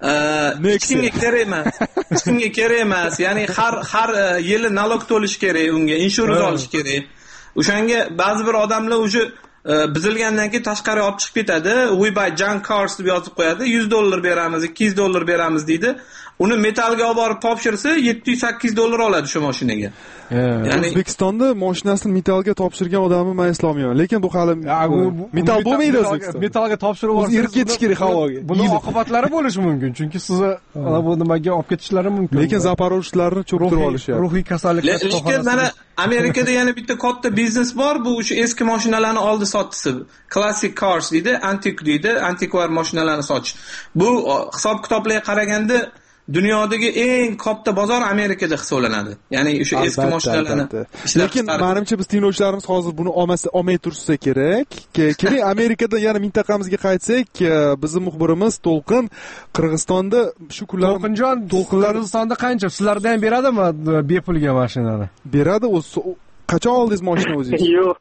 S6: hech kimga kerak emas. Hech kimga kerak emas. Ya'ni har har yili nalog to'lish kerak, unga insurans olish kerak. O'shanga ba'zi bir odamlar o'sha bizilgandan keyin tashqariga olib chiqib ketadi. We buy junk cars deb yozib qo'yadi. yuz dollar beramiz, ikki yuz dollar beramiz deydi. Uni metalga olib borib topshirsa yetti yuz sakkiz yuz dollar oladi shu mashinaga.
S4: Ya'ni O'zbekistonda mashinasini metalga topshirgan odamni men eslolmayman. Lekin bu hali metal bo'lmaydi O'zbekistonda.
S1: Metalga topshirib yuborsangiz
S4: erib ketish kerak havoga.
S1: Buning oqibatlari bo'lishi mumkin, chunki sizni ana bu nimaga olib ketishlari mumkin.
S4: Lekin zaporojlarni cho'ktirib olishyapti.
S1: Ruhiy kasalliklar.
S6: Lekin mana Amerikada yana bitta katta biznes bor, bu o'sha eski mashinalarni oldi sotisi. Classic cars deydi, antik deydi, antikvar mashinalarni sotish. Bu hisob kitoblarga qaraganda dunyodagi eng katta bozor Amerikada hisoblanadi. Ya'ni o'sha eski mashinalarni.
S4: Lekin menimcha biz tinglovchilarimiz hozir buni olmasa, olmay tursa kerak. Keling, Amerikadan yana mintaqamizga qaytsak, bizning muxbirimiz To'lqin Qirg'izistonda shu kunlar
S1: To'lqinjon, Qirg'izistonda qancha sizlarda ham beradimi bepulga mashinani?
S4: Beradi. O'z qachon oldingiz mashina o'zingiz?
S9: Yo'q.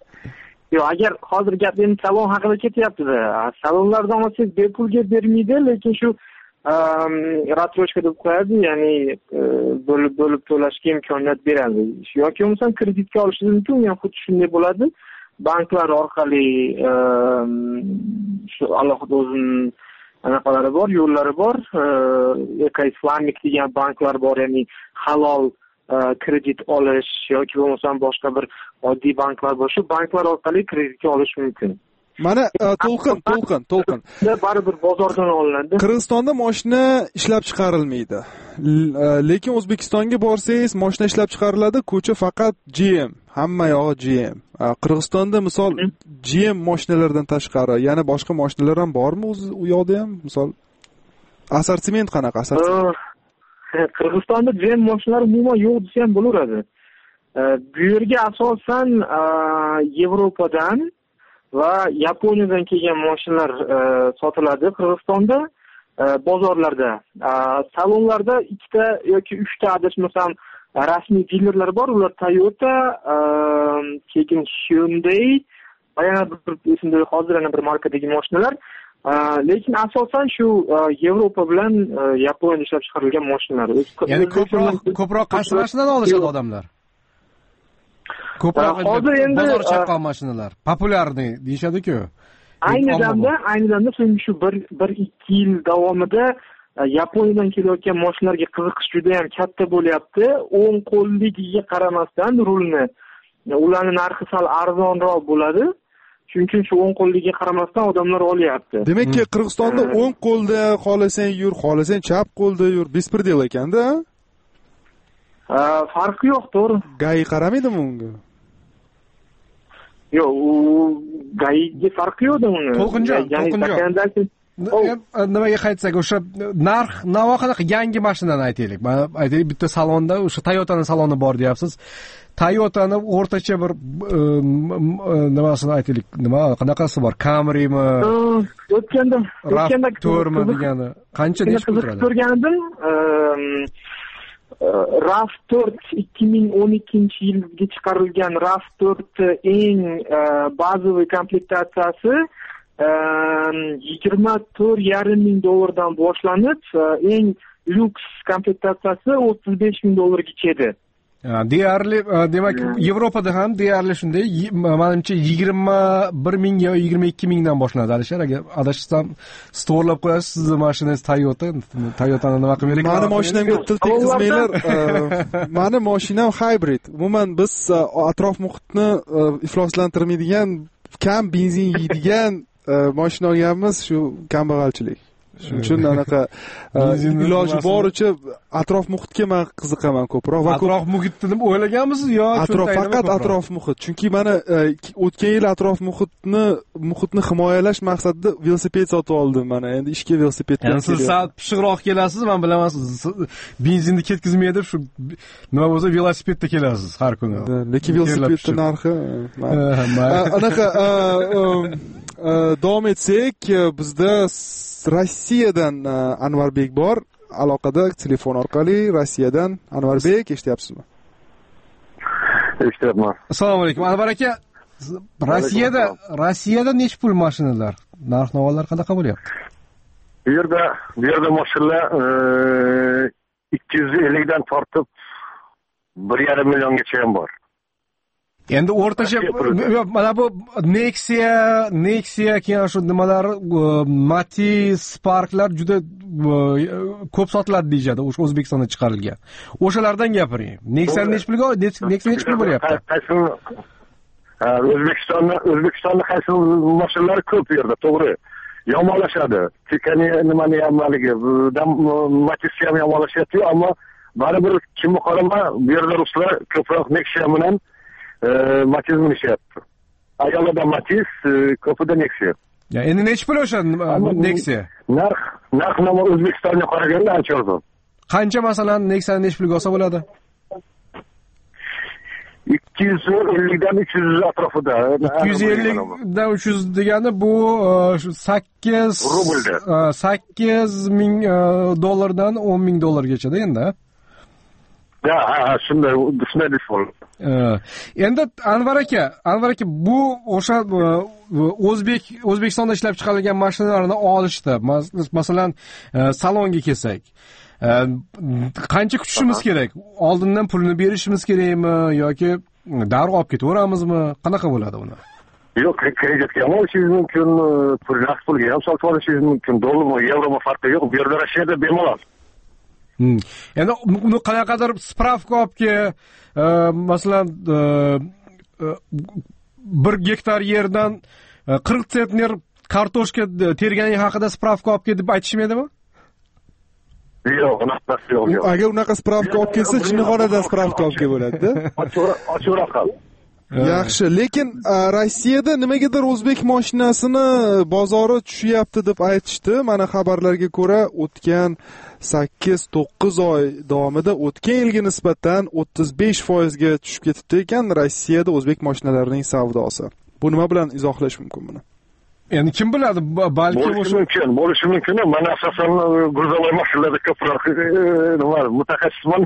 S9: Yo'q, agar hozir gap endi salon haqida ketyapti-da. Salonlardan olsangiz bepulga bermaydi, lekin shu ratroshka deb qo'yadi, ya'ni bo'lib bo'lib to'lashga imkoniyat beradi. Yoki bo'lmasam kreditga olishingiz mumkin, ham xuddi shunday bo'ladi. Banklar orqali shu alohida o'zining anaqalari bor, yo'llari bor. Ekoislamik degan banklar bor, ya'ni halol kredit olish yoki bo'lmasam boshqa bir oddiy banklar bor. Shu banklar orqali kreditga olish mumkin.
S4: Mana To'lqin, To'lqin, To'lqin.
S9: Baribir bozordan olinadi.
S4: Qirg'izistonda mashina ishlab chiqarilmaydi. Lekin O'zbekistonga borsangiz, mashina ishlab chiqariladi, ko'cha faqat G M, hamma yog'i G M. Qirg'izistonda misol G M mashinalardan tashqari yana boshqa mashinalar ham bormi o'zi u yoqda ham? Misol assortiment qanaqa? Assortiment.
S9: Qirg'izistonda G M mashinalari umuman yo'q desa ham bo'laveradi. Bu yerga asosan Yevropadan va Yaponiyadan kelgan mashinalar sotiladi Qirg'izistonda bozorlarda. Salonlarda ikkita yoki uchta adashmasam rasmiy dilerlar bor. Ular Toyota, keyin Hyundai, yana bir esimda hozir yana bir markadagi mashinalar. Lekin asosan shu Yevropa bilan Yaponiyada ishlab chiqarilgan mashinalar.
S1: Ya'ni ko'proq ko'proq qaysi mashinadan olishadi odamlar? Ko'proq hozir endi bozor chaqqan mashinalar populyarniy deyshadi-ku.
S9: Ayni damda, ayni damda so'nggi shu bir ikki yil davomida Yaponiyadan kelayotgan mashinalarga qiziqish juda ham katta bo'lyapti. o'ng qo'lligiga qaramasdan rulni, ularning narxi sal arzonroq bo'ladi. Shuning uchun shu o'ng qo'lligiga qaramasdan odamlar olyapti.
S4: Demakki, Qirg'izistonda o'ng qo'lda xohlasang yur, xohlasang chap qo'lda yur, bespredel ekanda?
S9: Farqi yo'q, to'g'ri.
S4: Gai qaramaydimi unga?
S9: Yo'q, u gaiga farqi yo'qda uni.
S1: To'lqinjon, To'lqinjon. Nimaga qaytsak, o'sha narx navo qanaqa yangi mashinani aytaylik. Mana aytaylik, bitta salonda o'sha Toyota'ning saloni bor deyapsiz. Toyota'ni o'rtacha bir nimasini aytaylik, nima qanaqasi bor? Camry'mi?
S9: O'tganda, o'tganda
S1: to'rtmi degani. Qancha deb turadi?
S9: Ko'rgandim. RAV to'rt ikki ming o'n ikkinchi yilga chiqarilgan RAV to'rt eng bazaviy komplektatsiyasi yigirma to'rt yarim ming dollardan boshlanib, eng lyuks komplektatsiyasi o'ttiz besh ming dollargacha edi.
S1: Deyarli, demak, Yevropada ham deyarli shunday, menimcha yigirma bir ming yo yigirma ikki mingdan boshlanadi. Alisher, agar adashsam sto'rlab qo'yasiz, sizning mashinangiz Toyota, Toyotani nima qilmaylik.
S4: Mani mashinamga til tekkizmanglar. Mani mashinam hybrid. Umuman biz atrof muhitni ifloslantirmaydigan kam benzin yeydigan mashina olganmiz, shu kambag'alchilik. Shuning uchun anaqa iloji boricha atrof muhitga men qiziqaman ko'proq va
S1: atrof muhitni deb o'ylaganmisiz yo
S4: atrof faqat atrof muhit. Chunki mana o'tgan yil atrof muhitni muhitni himoyalash maqsadida velosiped sotib oldim mana. Endi ishga velosiped bilan
S1: kelyapman. Siz sal pishiqroq kelasiz, men bilaman, benzinni ketkizmay deb shu nima bo'lsa velosipedda kelasiz har kuni.
S4: Lekin velosipedning narxi anaqa davom etsak, bizda Rossiyadan Anvarbek bor, aloqada telefon orqali. Rossiyadan Anvarbek, eshityapsizmi?
S10: Eshityapman.
S1: Assalomu alaykum. Anvar aka, Rossiyada Rossiyada nech pul mashinalar? Narx-navolar qanaqa bo'lyapti?
S10: Bu yerda bu yerda mashinalar ikki yuz ellik dan tortib bir yarim milliongacha ham bor.
S1: Endi o'rtacha mana bu Nexia, Nexia keyin shu nimalar, Matiz, Sparklar juda ko'p sotiladi deyshadi, o'sha O'zbekistonda chiqarilgan. O'shalardan gapiring. Nexia nech pulga, Nexia nech pul bo'lyapti?
S10: O'zbekistonda O'zbekistonda qaysi mashinalar ko'p yerda, to'g'ri. Yomonlashadi. Tekani nimani ham maligi, Matiz ham yomonlashyapti, ammo baribir kimni qarama, bu yerda ruslar ko'proq Nexia bilan Matiz minishyapti. Ayollarda Matiz, ko'pida Nexia.
S1: Ya endi nech pul o'sha Nexia?
S10: Narx, narx nima O'zbekistonga qaraganda ancha arzon.
S1: Qancha masalan Nexia nech pulga olsa bo'ladi?
S10: ikki yuz ellik dan uch yuz atrofida.
S1: ikki yuz ellik dan uch yuz degani bu sakkiz
S10: rublda.
S1: sakkiz ming dollardan o'n ming dollargacha-da endi.
S10: Ya, ha, shunday, shunday deyishim.
S1: Endi Anvar aka, Anvar aka, bu o'sha O'zbek O'zbekistonda ishlab chiqarilgan mashinalarni olishda, masalan, salonga kelsak, qancha kutishimiz kerak? Oldindan pulni berishimiz kerakmi yoki darrov olib ketaveramizmi? Qanaqa bo'ladi uni?
S10: Yo'q, kreditga ham olishingiz mumkin, pul naqd pulga ham sotib olishingiz mumkin. Dollarmi, yevromi farqi yo'q. Bu yerda Rossiyada bemalol.
S1: Endi uni qanaqadir spravka olib kel, masalan, bir gektar yerdan qirq tsentner kartoshka terganing haqida spravka olib kel deb aytishmaydimi?
S10: Yo'q, unaqa yo'q.
S4: Agar unaqa spravka olib kelsa, jinnixonadan spravka olib kel bo'ladi-da.
S10: Ochiqroq qil.
S4: Yaxshi, lekin Rossiyada nimagadir o'zbek mashinasini bozori tushyapti deb aytishdi. Mana xabarlarga ko'ra, o'tgan sakkiz to'qqiz oy davomida o'tgan yilga nisbatan o'ttiz besh foiz ga tushib ketibdi ekan Rossiyada o'zbek mashinalarining savdosi. Bu nima bilan izohlash mumkin buni?
S1: Endi kim biladi, balki
S10: bo'lishi mumkin, bo'lishi mumkin. Men asosan gruzovoy mashinalarda ko'proq nima, mutaxassisman.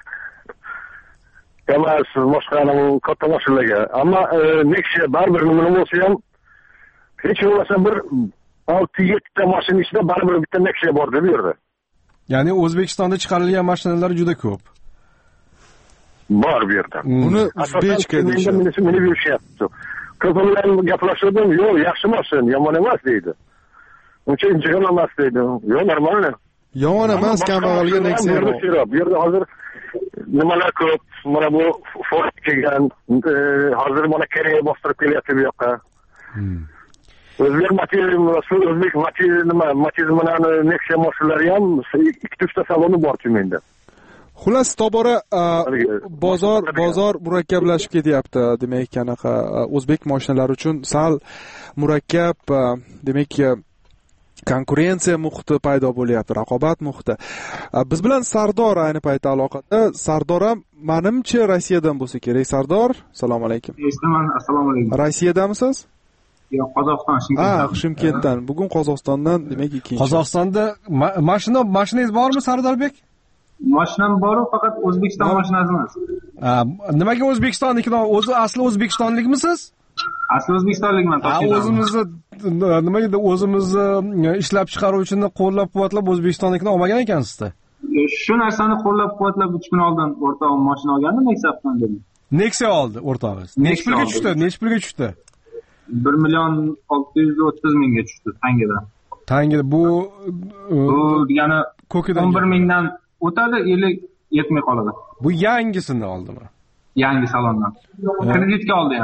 S10: Emas, boshqa katta mashinalarga. Ammo Nexia baribir nima bo'lsa ham hech bo'lmasa bir olti yetti ta mashina ichida baribir bitta Nexia bor deb yerda.
S1: Ya'ni O'zbekistonda chiqarilgan mashinalar juda ko'p.
S10: Bor bu yerda.
S4: Buni O'zbekcha deyishadi.
S10: Meni berishyapti. Ko'p bilan gaplashdim, yo'q, yaxshi mashina, yomon emas deydi. Uncha injigan emas deydi. Yo'q, normal.
S4: Yomon emas, kambag'alga Nexia bor.
S10: Bu yerda hozir nimalar ko'p, mana bu Ford kelgan, hozir mana Koreya bostirib kelyapti bu yoqqa. O'zbek Matiz, o'zbek Matiz nima, Matiz bilan Nexia mashinalari ham ikki uchta saloni bor Tyumenda.
S4: Xullas, tobora bozor bozor murakkablashib ketyapti. Demak, qanaqa o'zbek mashinalari uchun sal murakkab, demak, konkurensiya muhiti paydo bo'lyapti, raqobat muhiti. Biz bilan Sardor ayni paytda aloqada. Sardor ham menimcha Rossiyadan bo'lsa kerak. Sardor, assalomu alaykum.
S11: Eshitaman, assalomu alaykum.
S4: Rossiyadamisiz?
S11: Yo'q, Qozog'iston, Shimkentdan.
S4: Ha, Shimkentdan. Bugun Qozog'istondan, demak, ikkinchi.
S1: Qozog'istonda mashina, mashinangiz bormi, Sardorbek?
S11: Mashinam bor, faqat O'zbekiston mashinasi emas.
S1: Nimaga O'zbekistonnikidan? O'zi asli O'zbekistonlikmisiz?
S11: Asli o'zbekistonlikman.
S1: Ha, o'zimizni nima edi, o'zimizni ishlab chiqaruvchini qo'llab-quvvatlab O'zbekistonlikni olmagan ekansiz-da.
S11: Shu narsani qo'llab-quvvatlab uch kun oldin o'rtog'im mashina olgandi, Nexia dedi.
S1: Nexia oldi o'rtog'ingiz. Nech pulga tushdi? Nech pulga tushdi?
S11: bir million olti yuz o'ttiz mingga tushdi tangadan.
S1: Tanga bu
S11: bu degani o'n bir mingdan o'tadi, ellik yetmay qoladi.
S1: Bu yangisini oldimi?
S11: Yangi salondan. Kreditga oldi yana.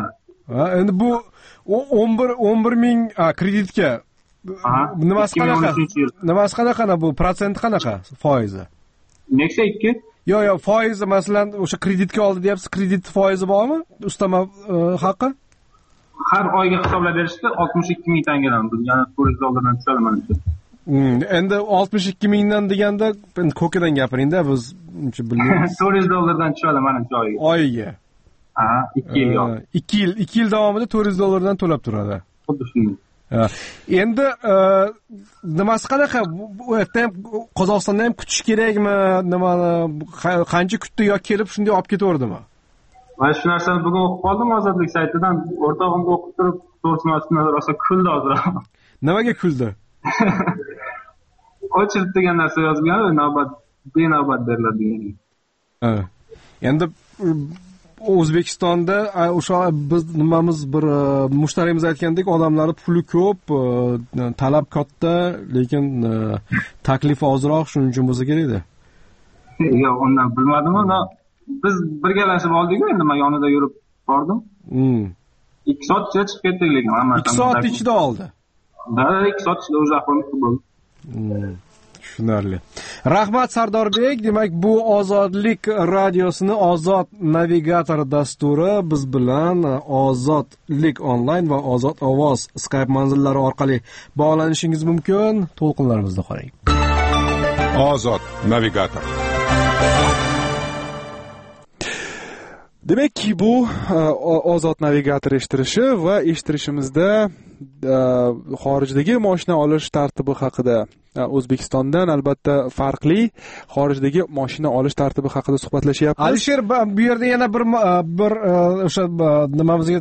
S1: Ha, endi bu o'n bir o'n bir ming kreditga nimasi qanaqa? Nimasi qanaqa bu? Protsenti qanaqa? Foizi?
S11: Nexia ikki.
S1: Yo'q, yo'q, foizi masalan o'sha kreditga oldi deyapsiz, kredit foizi bormi? Ustama haqqi?
S11: Har oyga hisoblab berishdi oltmish ikki ming tangadan, ya'ni to'rt yuz dollardan tushadi menimcha.
S1: Endi oltmish ikki mingdan deganda endi ko'kadan gapiringda, biz uncha bilmaymiz.
S11: to'rt yuz dollardan tushadi menimcha oyga.
S1: Oyga.
S11: Ha, ikki yil yo'q.
S1: ikki yil, ikki yil davomida to'rt yuz dollardan to'lab turadi.
S11: Xuddi shunday.
S1: Endi nimasi qanaqa? Bu yerda ham Qozog'istonda ham kutish kerakmi? Nima qancha kutdi yo kelib shunday olib ketaverdimi?
S11: Mana shu narsani bugun o'qib qoldim Ozodlik saytidan. O'rtog'imga o'qib turib, to'g'risini aytishdan rosa kuldi hozir.
S1: Nimaga kuldi?
S11: Ochirib degan narsa yozgan, navbat benavbat beriladi degan.
S1: Ha. Endi O'zbekistonda o'sha biz nimamiz bir mushtarimiz aytgandek, odamlar puli ko'p, talab katta, lekin taklif ozroq, shuning uchun bo'lsa kerak edi.
S11: Yo'q, undan bilmadim. Biz birgalashib oldik-ku, endi men yonida yurib bordim.
S1: Hmm.
S11: ikki soat ichida chiqib ketdik, lekin hamma
S1: ikki soat ichida oldi.
S11: Da, ikki soat ichida o'zi ahvolim bo'ldi.
S1: Hmm. Tushunarli. Rahmat Sardorbek. Demak, bu Ozodlik radiosini Ozod navigator dasturi biz bilan Ozodlik onlayn va Ozod ovoz Skype manzillari orqali bog'lanishingiz mumkin. To'lqinlarimizda qoling.
S8: Ozod navigator.
S4: Demak, bu Ozod navigator eshittirishi va eshittirishimizda xorijdagi mashina olish tartibi haqida, O'zbekistondan albatta farqli xorijdagi mashina olish tartibi haqida suhbatlashyapmiz.
S1: Alisher, bu yerda yana bir bir o'sha nimamizga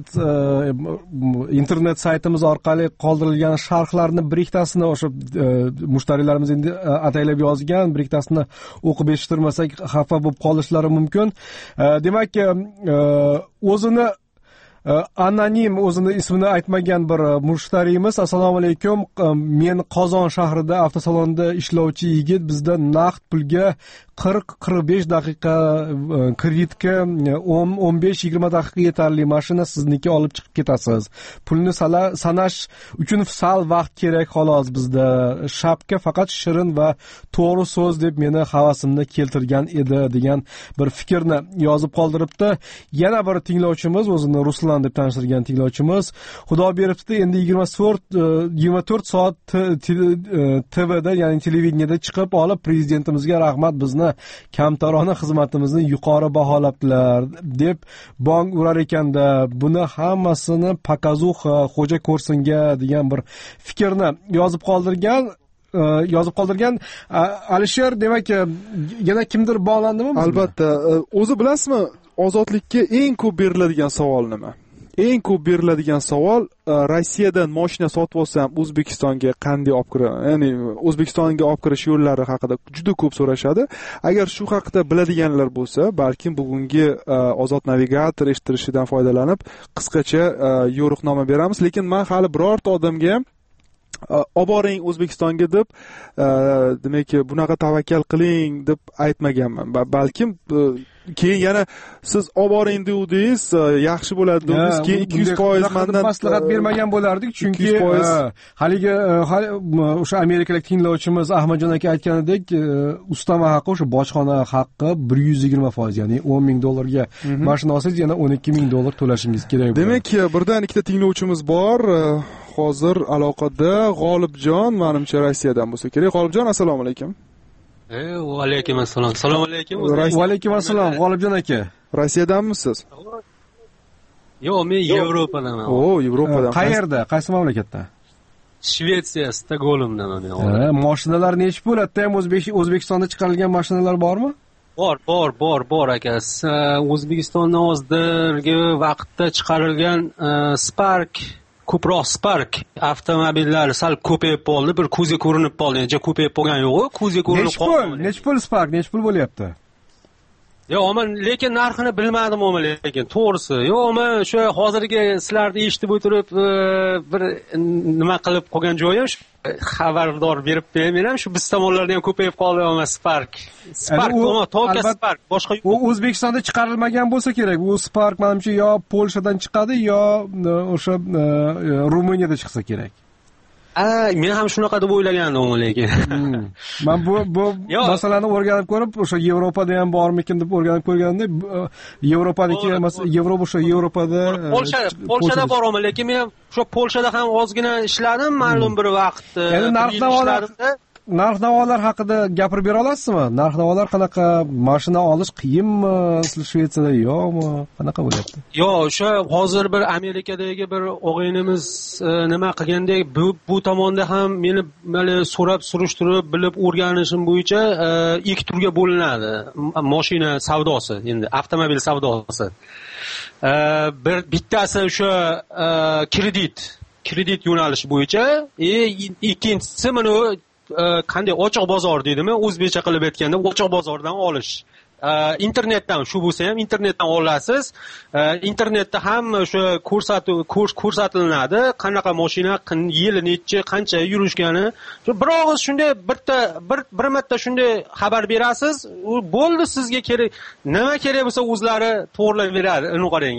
S1: internet saytimiz orqali qoldirilgan sharhlarni bir ikkitasini o'sha mushtariylarimiz endi ataylab yozgan, bir ikkitasini o'qib eshittirmasak xafa bo'lib qolishlari mumkin. Demak, o'zini anonim, o'zini ismini aytmagan bir mushtariyimiz: assalomu alaykum, men Qozon shahrida avtosalonda ishlovchi yigit, bizda naqd pulga qirq qirq besh daqiqa, kreditga o'n o'n besh yigirma daqiqa yetarli, mashina sizniki, olib chiqib ketasiz. Pulni sanash uchun sal vaqt kerak xolos bizda. Shapka faqat shirin va to'g'ri so'z deb meni havasimni keltirgan edi degan bir fikrni yozib qoldiribdi. Yana bir tinglovchimiz, o'zini Ruslan deb tanishtirgan tinglovchimiz, xudo beribdi, endi yigirma to'rt soat T Vda, ya'ni televideniyada chiqib olib, prezidentimizga rahmat, bizni kamtarona xizmatimizni yuqori baholabdilar deb bong urar ekanda, buni hammasini pakazuxa, xo'ja ko'rsinga degan bir fikrni yozib qoldirgan yozib qoldirgan Alisher. Demak, yana kimdir bog'landimi?
S4: Albatta. O'zi bilasizmi, ozodlikka eng ko'p beriladigan savol nima? Eng ko'p beriladigan savol, Rossiyadan mashina sotib olsam O'zbekistonga qanday olib kiraman? Ya'ni O'zbekistonga olib kirish yo'llari haqida juda ko'p so'rashadi. Agar shu haqida biladiganlar bo'lsa, balkim bugungi Ozod navigator eshittirishidan foydalanib qisqacha yo'riqnoma beramiz. Lekin men hali birorta odamga ham olib boring O'zbekistonga deb, demak, bunaqa tavakkal qiling deb aytmaganman. Balkim keyin yana siz olib boring dedingiz, yaxshi bo'ladi dedingiz, keyin ikki yuz foiz mendan
S1: maslahat bermagan bo'lardik, chunki haligi o'sha amerikalik tinglovchimiz Ahmadjon aka aytganidek, ustama haqqi, o'sha bojxona haqqi bir yuz yigirma foiz, ya'ni o'n ming dollarga mashina olsangiz yana o'n ikki ming dollar to'lashingiz kerak.
S4: Demak, birdan ikkita tinglovchimiz bor. Hozir aloqada G'olibjon, menimcha Rossiyadan bo'lsa kerak. G'olibjon, assalomu alaykum.
S12: Va alaykum assalom. Assalomu alaykum.
S1: Va alaykum assalom. G'olibjon aka.
S4: Rossiyadanmisiz?
S12: Yo'q, men Yevropadanman.
S4: O, Yevropadan.
S1: Qayerda? Qaysi mamlakatda?
S12: Shvetsiya, Stokgolmdanman men.
S1: Ha, mashinalar nechi bo'ladi? Ham O'zbekistonda chiqarilgan mashinalar bormi?
S12: Bor, bor, bor, bor aka. O'zbekistonda hozirgi vaqtda chiqarilgan Spark, ko'proq Spark avtomobillari sal ko'payib qoldi, bir ko'zga ko'rinib qoldi. Ancha ko'payib qolgan yo'q, ko'zga ko'rinib qoldi.
S1: Nech pul Spark, nech pul bo'lyapti?
S12: Yo'q, men lekin narxini bilmadim o'mi lekin to'g'risi. Yo'q, men o'sha hozirgi sizlarni eshitib o'tirib bir nima qilib qolgan joyim shu xabardor berib beraman. Men ham shu biz tomonlarda ham ko'payib qoldi o'mi Spark. Spark, o'mi Toka Spark, boshqa
S1: u O'zbekistonda chiqarilmagan bo'lsa kerak. U Spark menimcha yo Polshadan chiqadi, yo o'sha Ruminiyada chiqsa kerak.
S12: A, men ham shunaqa deb o'ylagandim lekin.
S1: Men bu bu masalani o'rganib ko'rib, o'sha Yevropada ham bormikin deb o'rganib ko'rganda, Yevropaniki emas, Yevropa o'sha Yevropada
S12: Polsha Polshada borman, lekin men o'sha Polshada ham ozgina ishladim, ma'lum bir vaqt.
S1: Endi narx-navolar narx-navolar haqida gapirib bera olasizmi? Narx-navolar qanaqa? Mashina olish qiyinmi? Shvetsiyada yo'qmi? Qanaqa bo'lyapti?
S12: Yo'q, o'sha hozir bir Amerikadagi bir o'g'aynimiz nima qilgandek, bu bu tomonda ham meni mana so'rab, surishtirib, bilib o'rganishim bo'yicha ikki turga bo'linadi. Mashina savdosi, endi avtomobil savdosi. Bir bittasi o'sha kredit, kredit yo'nalishi bo'yicha, e ikkinchisi mana qanday ochiq bozor deydimi, o'zbekcha qilib aytganda ochiq bozordan olish. Internetdan shu bo'lsa ham internetdan olasiz. Internetda ham o'sha ko'rsatuv kurs ko'rsatiladi, qanaqa mashina, yili necha, qancha yurishgani. Bir og'iz shunday bitta bir bir marta shunday xabar berasiz, u bo'ldi, sizga kerak, nima kerak bo'lsa o'zlari to'g'rilab beradi. Uni qarang.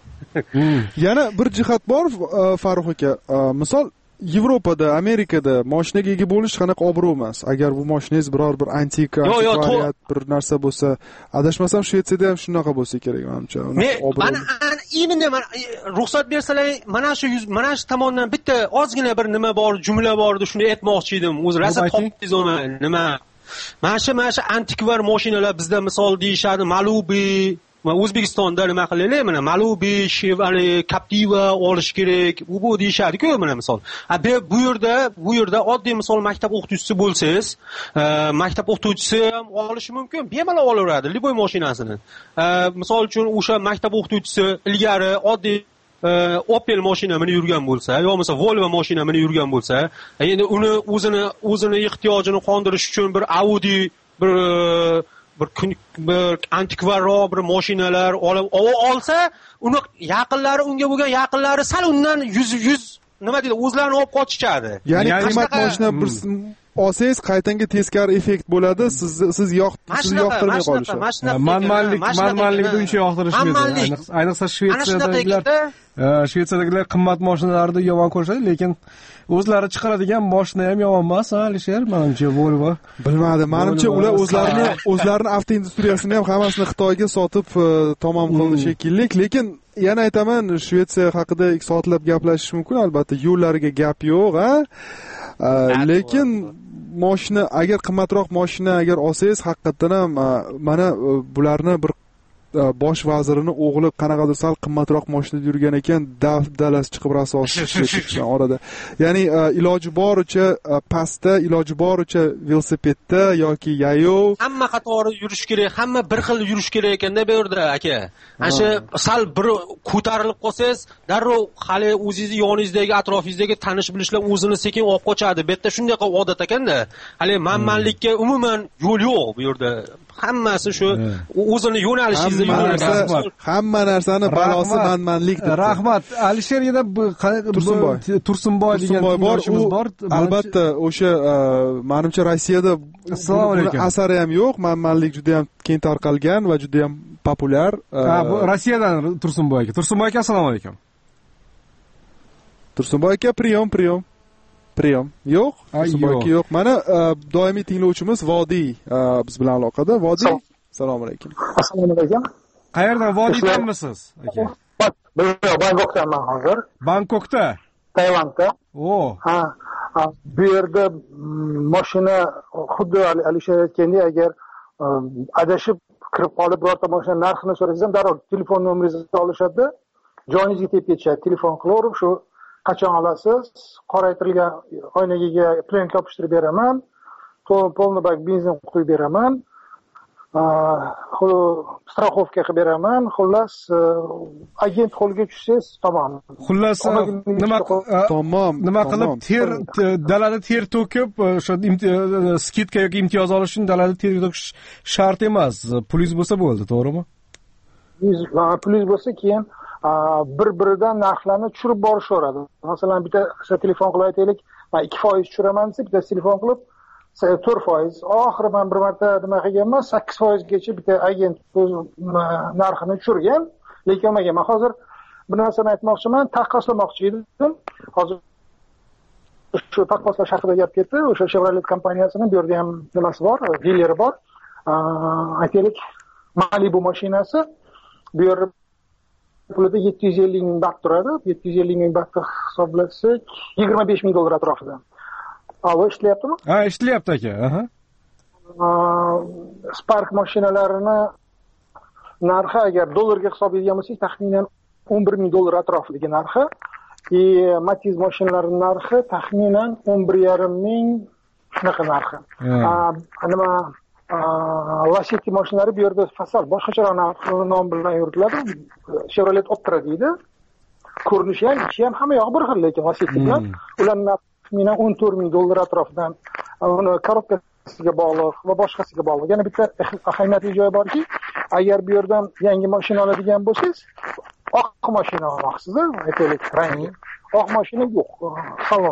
S4: Yana bir jihat bor Farruh aka. Misol Yevropada, Amerikada mashinaga ega bo'lish qanaqa obro' emas. Agar bu mashinangiz biror bir antika, antikvariat bir narsa bo'lsa, adashmasam Shvetsiyada ham shunaqa bo'lsa kerak menimcha.
S12: Mana именно ruxsat bersalar, mana shu mana shu tomondan bitta ozgina bir nima bor, jumla bor edi, shuni aytmoqchi edim. O'zi rosa topdingizmi? Nima? Mana shu mana shu antikvar mashinalar bizda misol deyishadi, Malubi, O'zbekistonda nima qilaylik, mana Malubi, Chevrolet, Captiva olish kerak. U bu deyishadi-ku, mana misol. A bu yerda, bu yerda oddiy misol maktab o'qituvchisi bo'lsangiz, maktab o'qituvchisi ham olishi mumkin, bemalol olaveradi liboy mashinasini. Misol uchun o'sha maktab o'qituvchisi ilgari oddiy Opel mashina minib yurgan bo'lsa, yo bo'lmasa Volvo mashina minib yurgan bo'lsa, endi uni o'zini o'zini ehtiyojini qondirish uchun bir Audi, bir bir bir antikvarroq bir mashinalar olib olsa, uni yaqinlari, unga bo'lgan yaqinlari sal undan yuz yuz nima deydi, o'zlarini olib qochishadi.
S4: Ya'ni qimmat mashina bir olsangiz qaytanga teskari effekt bo'ladi, siz siz siz yoqtirmay qolishadi.
S1: Manmanlik, manmanlikni uncha yoqtirishmaydi. Ayniqsa Shvetsiyadagilar Shvetsiyadagilar qimmat mashinalarni yomon ko'rishadi, lekin o'zlari chiqaradigan mashina ham yomon emas, Alisher, menimcha Volvo.
S4: Bilmadim, menimcha ular o'zlarini o'zlarini avtoindustriyasini ham hammasini Xitoyga sotib tamom qildi shekilli, lekin yana aytaman, Shvetsiya haqida soatlab gaplashish mumkin, albatta yo'llariga gap yo'q, ha? Lekin mashina, agar qimmatroq mashina agar olsangiz, haqiqatan ham mana bularni bir bosh vazirini o'g'li qanaqadir sal qimmatroq mashinada yurgan ekan, dalasi chiqib rasosi chiqishgan orada. Ya'ni iloji boricha pastda, iloji boricha velosipedda yoki yayov
S12: hamma qatori yurish kerak, hamma bir xil yurish kerak ekanda bu yerda aka. Ana shu sal bir ko'tarilib qolsangiz, darrov hali o'zingizni yoningizdagi, atrofingizdagi tanish bilishlar o'zini sekin olib qochadi. Bu yerda shunday odat ekanda. Hali manmanlikka umuman yo'l yo'q bu yerda. Hammasi shu o'zini yo'nalishingizda yuraverasiz.
S4: Hamma narsani balosi manmanlik deb.
S1: Rahmat. Alisher yana Tursunboy Tursunboy degan yo'ldoshimiz bor.
S4: Albatta, o'sha menimcha Rossiyada
S1: assalomu alaykum.
S4: Asari ham yo'q, manmanlik juda ham keng tarqalgan va juda ham populyar.
S1: Ha, bu Rossiyadan Tursunboy aka. Tursunboy aka, assalomu alaykum.
S4: Tursunboy aka, priyom, priyom. Priyom. Yo'q, Tursunboyki yo'q. Mana doimiy tinglovchimiz Vodiy biz bilan aloqada. Vodiy, assalomu alaykum.
S13: Assalomu alaykum.
S1: Qayerdan, Vodiydanmisiz aka?
S13: Bangkokdanman hozir.
S1: Bangkokda?
S13: Tailandda.
S1: O.
S13: Ha. Bu yerda mashina xuddi Alisher aytgandek, agar adashib kirib qolib birorta mashina narxini so'rasangiz, darrov telefon nomeringizni olishadi, joyingizga tepib ketishadi. Telefon qilaverib, shu qachon olasiz? Qoraytirilgan oynaga plenka yopishtirib beraman. Polni bak benzin quyib beraman. страховka qilib beraman. Xullas, agent qo'lga tushsangiz tamom.
S1: Xullas, nima
S4: tamom.
S1: Nima qilib ter dalada ter to'kib, o'sha skidka yoki imtiyoz olish uchun dalada ter to'kish shart emas. Pulingiz bo'lsa bo'ldi, to'g'rimi?
S13: Pulingiz bo'lsa keyin bir-biridan narxlarni tushirib borishaveradi. Masalan, bitta telefon qilib aytaylik, men ikki foiz tushiraman desa, bitta telefon qilib to'rt foiz. Oxiri men bir marta nima qilganman, sakkiz foizgacha bitta agent o'z narxini tushirgan, lekin olmagan. Men hozir bir narsani aytmoqchiman, taqqoslamoqchi edim. Hozir shu taqqoslash haqida gap ketdi. O'sha Chevrolet kompaniyasining bu yerda ham nimasi bor, dileri bor. Aytaylik, Malibu mashinasi bu yerda pulida yetti yuz ellik ming baht turadi. yetti yuz ellik ming bahtga hisoblasak, yigirma besh ming dollar atrofida. Alo, ishlayaptimi?
S1: Ha, ishlayapti aka. Aha.
S13: Spark mashinalarini narxi agar dollarga hisoblaydigan bo'lsak, taxminan o'n bir ming dollar atrofidagi narxi. И Matiz mashinalarining narxi taxminan o'n bir yarim ming shunaqa narxi. Nima Lacetti mashinalari bu yerda fasal boshqacharoq nom bilan yuritiladi. Chevrolet Optra deydi. Ko'rinishi ham, ichi ham hamma yog'i bir xil, lekin Lacetti bilan ularning taxminan o'n to'rt ming dollar atrofidan, uni korobkasiga bog'liq va boshqasiga bog'liq. Yana bitta ahamiyatli joyi borki, agar bu yerdan yangi mashina oladigan bo'lsangiz, oq mashina olmoqsiz, aytaylik, rangi. Oq mashina yo'q, salon.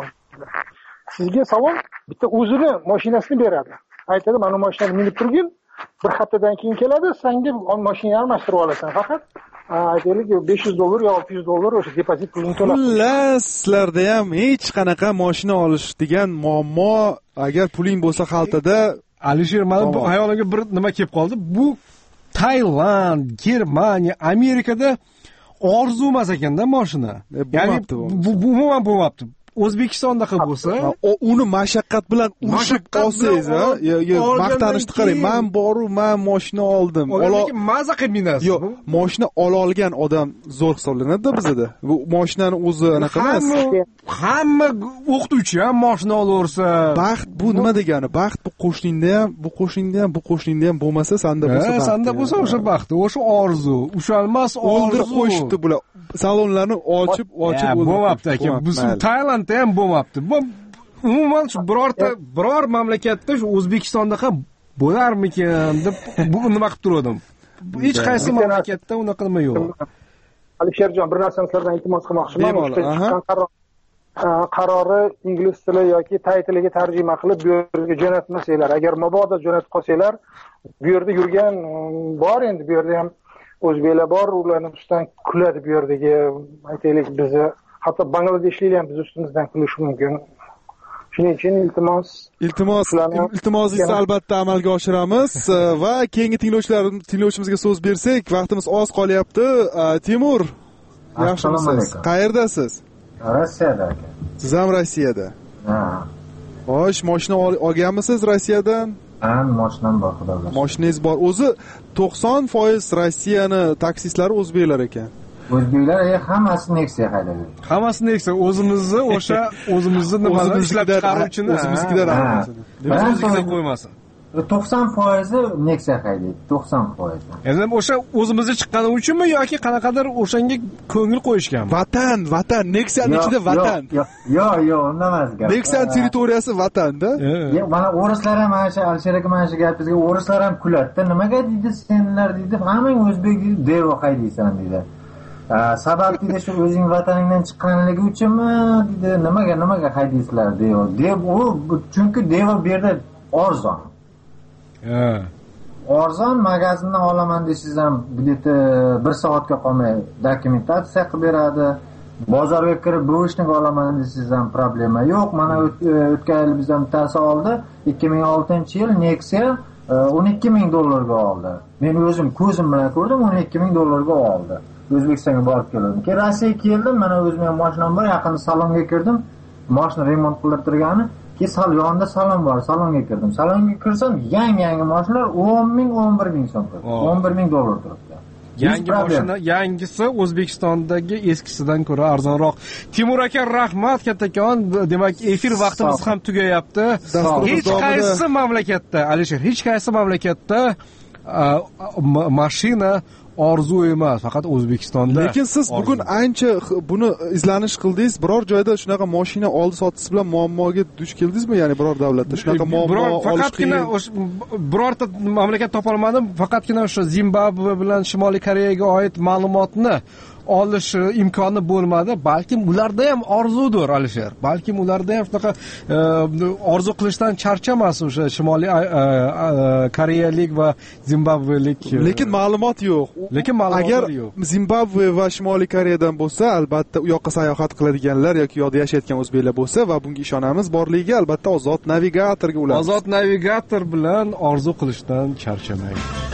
S13: Sizga salon bitta o'zini mashinasini beradi. Aytadi, mana mashinani minib turgin, bir haftadan keyin keladi, senga mashinani almashtirib olasan. Faqat aytaylik besh yuz dollar yo olti yuz dollar o'sha depozit pulini to'lab.
S4: Xullas, sizlarda ham hech qanaqa mashina olish degan muammo, agar puling bo'lsa xaltada.
S1: Alisher, mana bu hayolimga bir nima kelib qoldi. Bu Tailand, Germaniya, Amerikada orzu emas ekanda mashina. Ya'ni bu umuman bo'lmabdi. O'zbekistonda qilib bo'lsa,
S4: uni mashaqqat bilan urishib olsangiz, maqtanishni qarang. Men boru, men mashina oldim.
S1: Lekin maza qilib minasiz.
S4: Yo'q, mashina ola olgan odam zo'r hisoblanadi-da bizda. Bu mashinani o'zi anaqa emas.
S1: Hamma o'qituvchi ham mashina olaversa.
S4: Baxt bu nima degani? Baxt bu qo'shningda ham, bu qo'shningda ham, bu qo'shningda ham bo'lmasa, sanda bo'lsa.
S1: Ha, sanda bo'lsa o'sha baxt, o'sha orzu, ushalmas orzu.
S4: O'ldirib qo'yishdi bular. Salonlarni ochib, ochib o'ldirib.
S1: Bo'lmabdi aka. Biz Tailandda ham bo'lmabdi. Bu umuman shu birorta biror mamlakatda shu O'zbekistonda ham bo'larmikin deb bu nima qilib turdim. Hech qaysi mamlakatda unaqa nima yo'q.
S13: Alisherjon, bir narsani sizlardan iltimos qilmoqchiman. Qarori ingliz tili yoki tay tiliga tarjima qilib bu yerga jo'natmasanglar, agar mabodo jo'natib qolsanglar, bu yerda yurgan bor, endi bu yerda ham o'zbeklar bor, ularning ustidan kuladi bu yerdagi, aytaylik, bizni hatto Bangladeshliklar ham biz ustimizdan kulishi mumkin. Shuning uchun iltimos,
S4: iltimos, iltimosingizni albatta amalga oshiramiz va keyingi tinglovchilar tinglovchimizga so'z bersak, vaqtimiz oz qolyapti. Timur, yaxshimisiz? Qayerdasiz?
S14: Rossiyada aka.
S4: Siz ham Rossiyada?
S14: Ha.
S4: Xo'sh, mashina olganmisiz Rossiyadan?
S14: Ha, mashinam bor, xudo xohlasa.
S4: Mashinangiz bor. O'zi to'qson foiz Rossiyani taksistlari o'zbeklar ekan.
S14: O'zbeklar hammasi Nexia haydaydi.
S1: Hammasi Nexia, o'zimizni o'sha o'zimizni nimalar ishlab chiqaruvchini,
S4: o'zimiznikidan olamiz.
S1: O'zimizga qo'ymasin.
S14: to'qson foiz Nexia haydaydi, to'qson foiz.
S1: Endi o'sha o'zimizga chiqqani uchunmi yoki qanaqadir o'shanga ko'ngil qo'yishganmi?
S4: Vatan, vatan, Nexia'ning ichida vatan.
S14: Yo'q, yo'q, yo'q, undan emas gap.
S4: Nexia territoriyasi vatanda.
S14: Yo'q, mana o'rislar ham mana shu Alisher aka mana shu gapingizga o'rislar ham kuladi. Nimaga deydi senlar deydi, hammang o'zbek deydi, devo haydaysan deydi. Sabab deydi shu o'zing vataningdan chiqqanligi uchunmi deydi, nimaga nimaga haydaysizlar devo. Dev u chunki devo bu yerda arzon.
S1: Ha.
S14: Arzon magazindan olaman desangiz ham bileti bir soatga qolmay dokumentatsiya qilib beradi. Bozorga kirib bu ishni olaman desangiz ham problema yo'q. Mana o'tgan yil bizdan bittasi oldi, ikki ming oltinchi yil Nexia o'n ikki ming dollarga oldi. Men o'zim ko'zim bilan ko'rdim, o'n ikki ming dollarga oldi. O'zbekistonga borib keldim. Keyin Rossiyaga keldim, mana o'zim ham mashinam bor, yaqinda salonga kirdim. Mashina remont qilib turgani, keyin sal yonida salon bor, salonga kirdim. Salonga kirsam, yangi-yangi mashinalar o'n ming, o'n bir ming so'm turibdi. o'n bir ming dollar turibdi.
S1: Yangi mashina, yangisi O'zbekistondagi eskisidan ko'ra arzonroq. Timur aka, rahmat kattakon. Demak, efir vaqtimiz ham tugayapti. Hech qaysi mamlakatda, Alisher, hech qaysi mamlakatda mashina orzu emas, faqat O'zbekistonda.
S4: Lekin siz bugun ancha buni izlanish qildingiz. Biror joyda shunaqa mashina oldi sotisi bilan muammoga duch keldingizmi? Ya'ni biror davlatda shunaqa muammo olish qiyin.
S1: Faqatgina birorta mamlakat topolmadim. Faqatgina o'sha Zimbabve bilan Shimoliy Koreyaga oid ma'lumotni olish imkoni bo'lmadi. Balkim ularda ham orzudir, Alisher. Balkim ularda ham shunaqa orzu qilishdan charchamas o'sha Shimoliy Koreyalik va Zimbabvelik.
S4: Lekin ma'lumot yo'q.
S1: Lekin ma'lumot
S4: agar
S1: yo'q.
S4: Zimbabve va Shimoliy Koreyadan bo'lsa, albatta u yoqqa sayohat qiladiganlar yoki u yoqda yashayotgan o'zbeklar bo'lsa va bunga ishonamiz borligiga, albatta Ozod navigatorga ular.
S1: Ozod navigator bilan orzu qilishdan charchamang.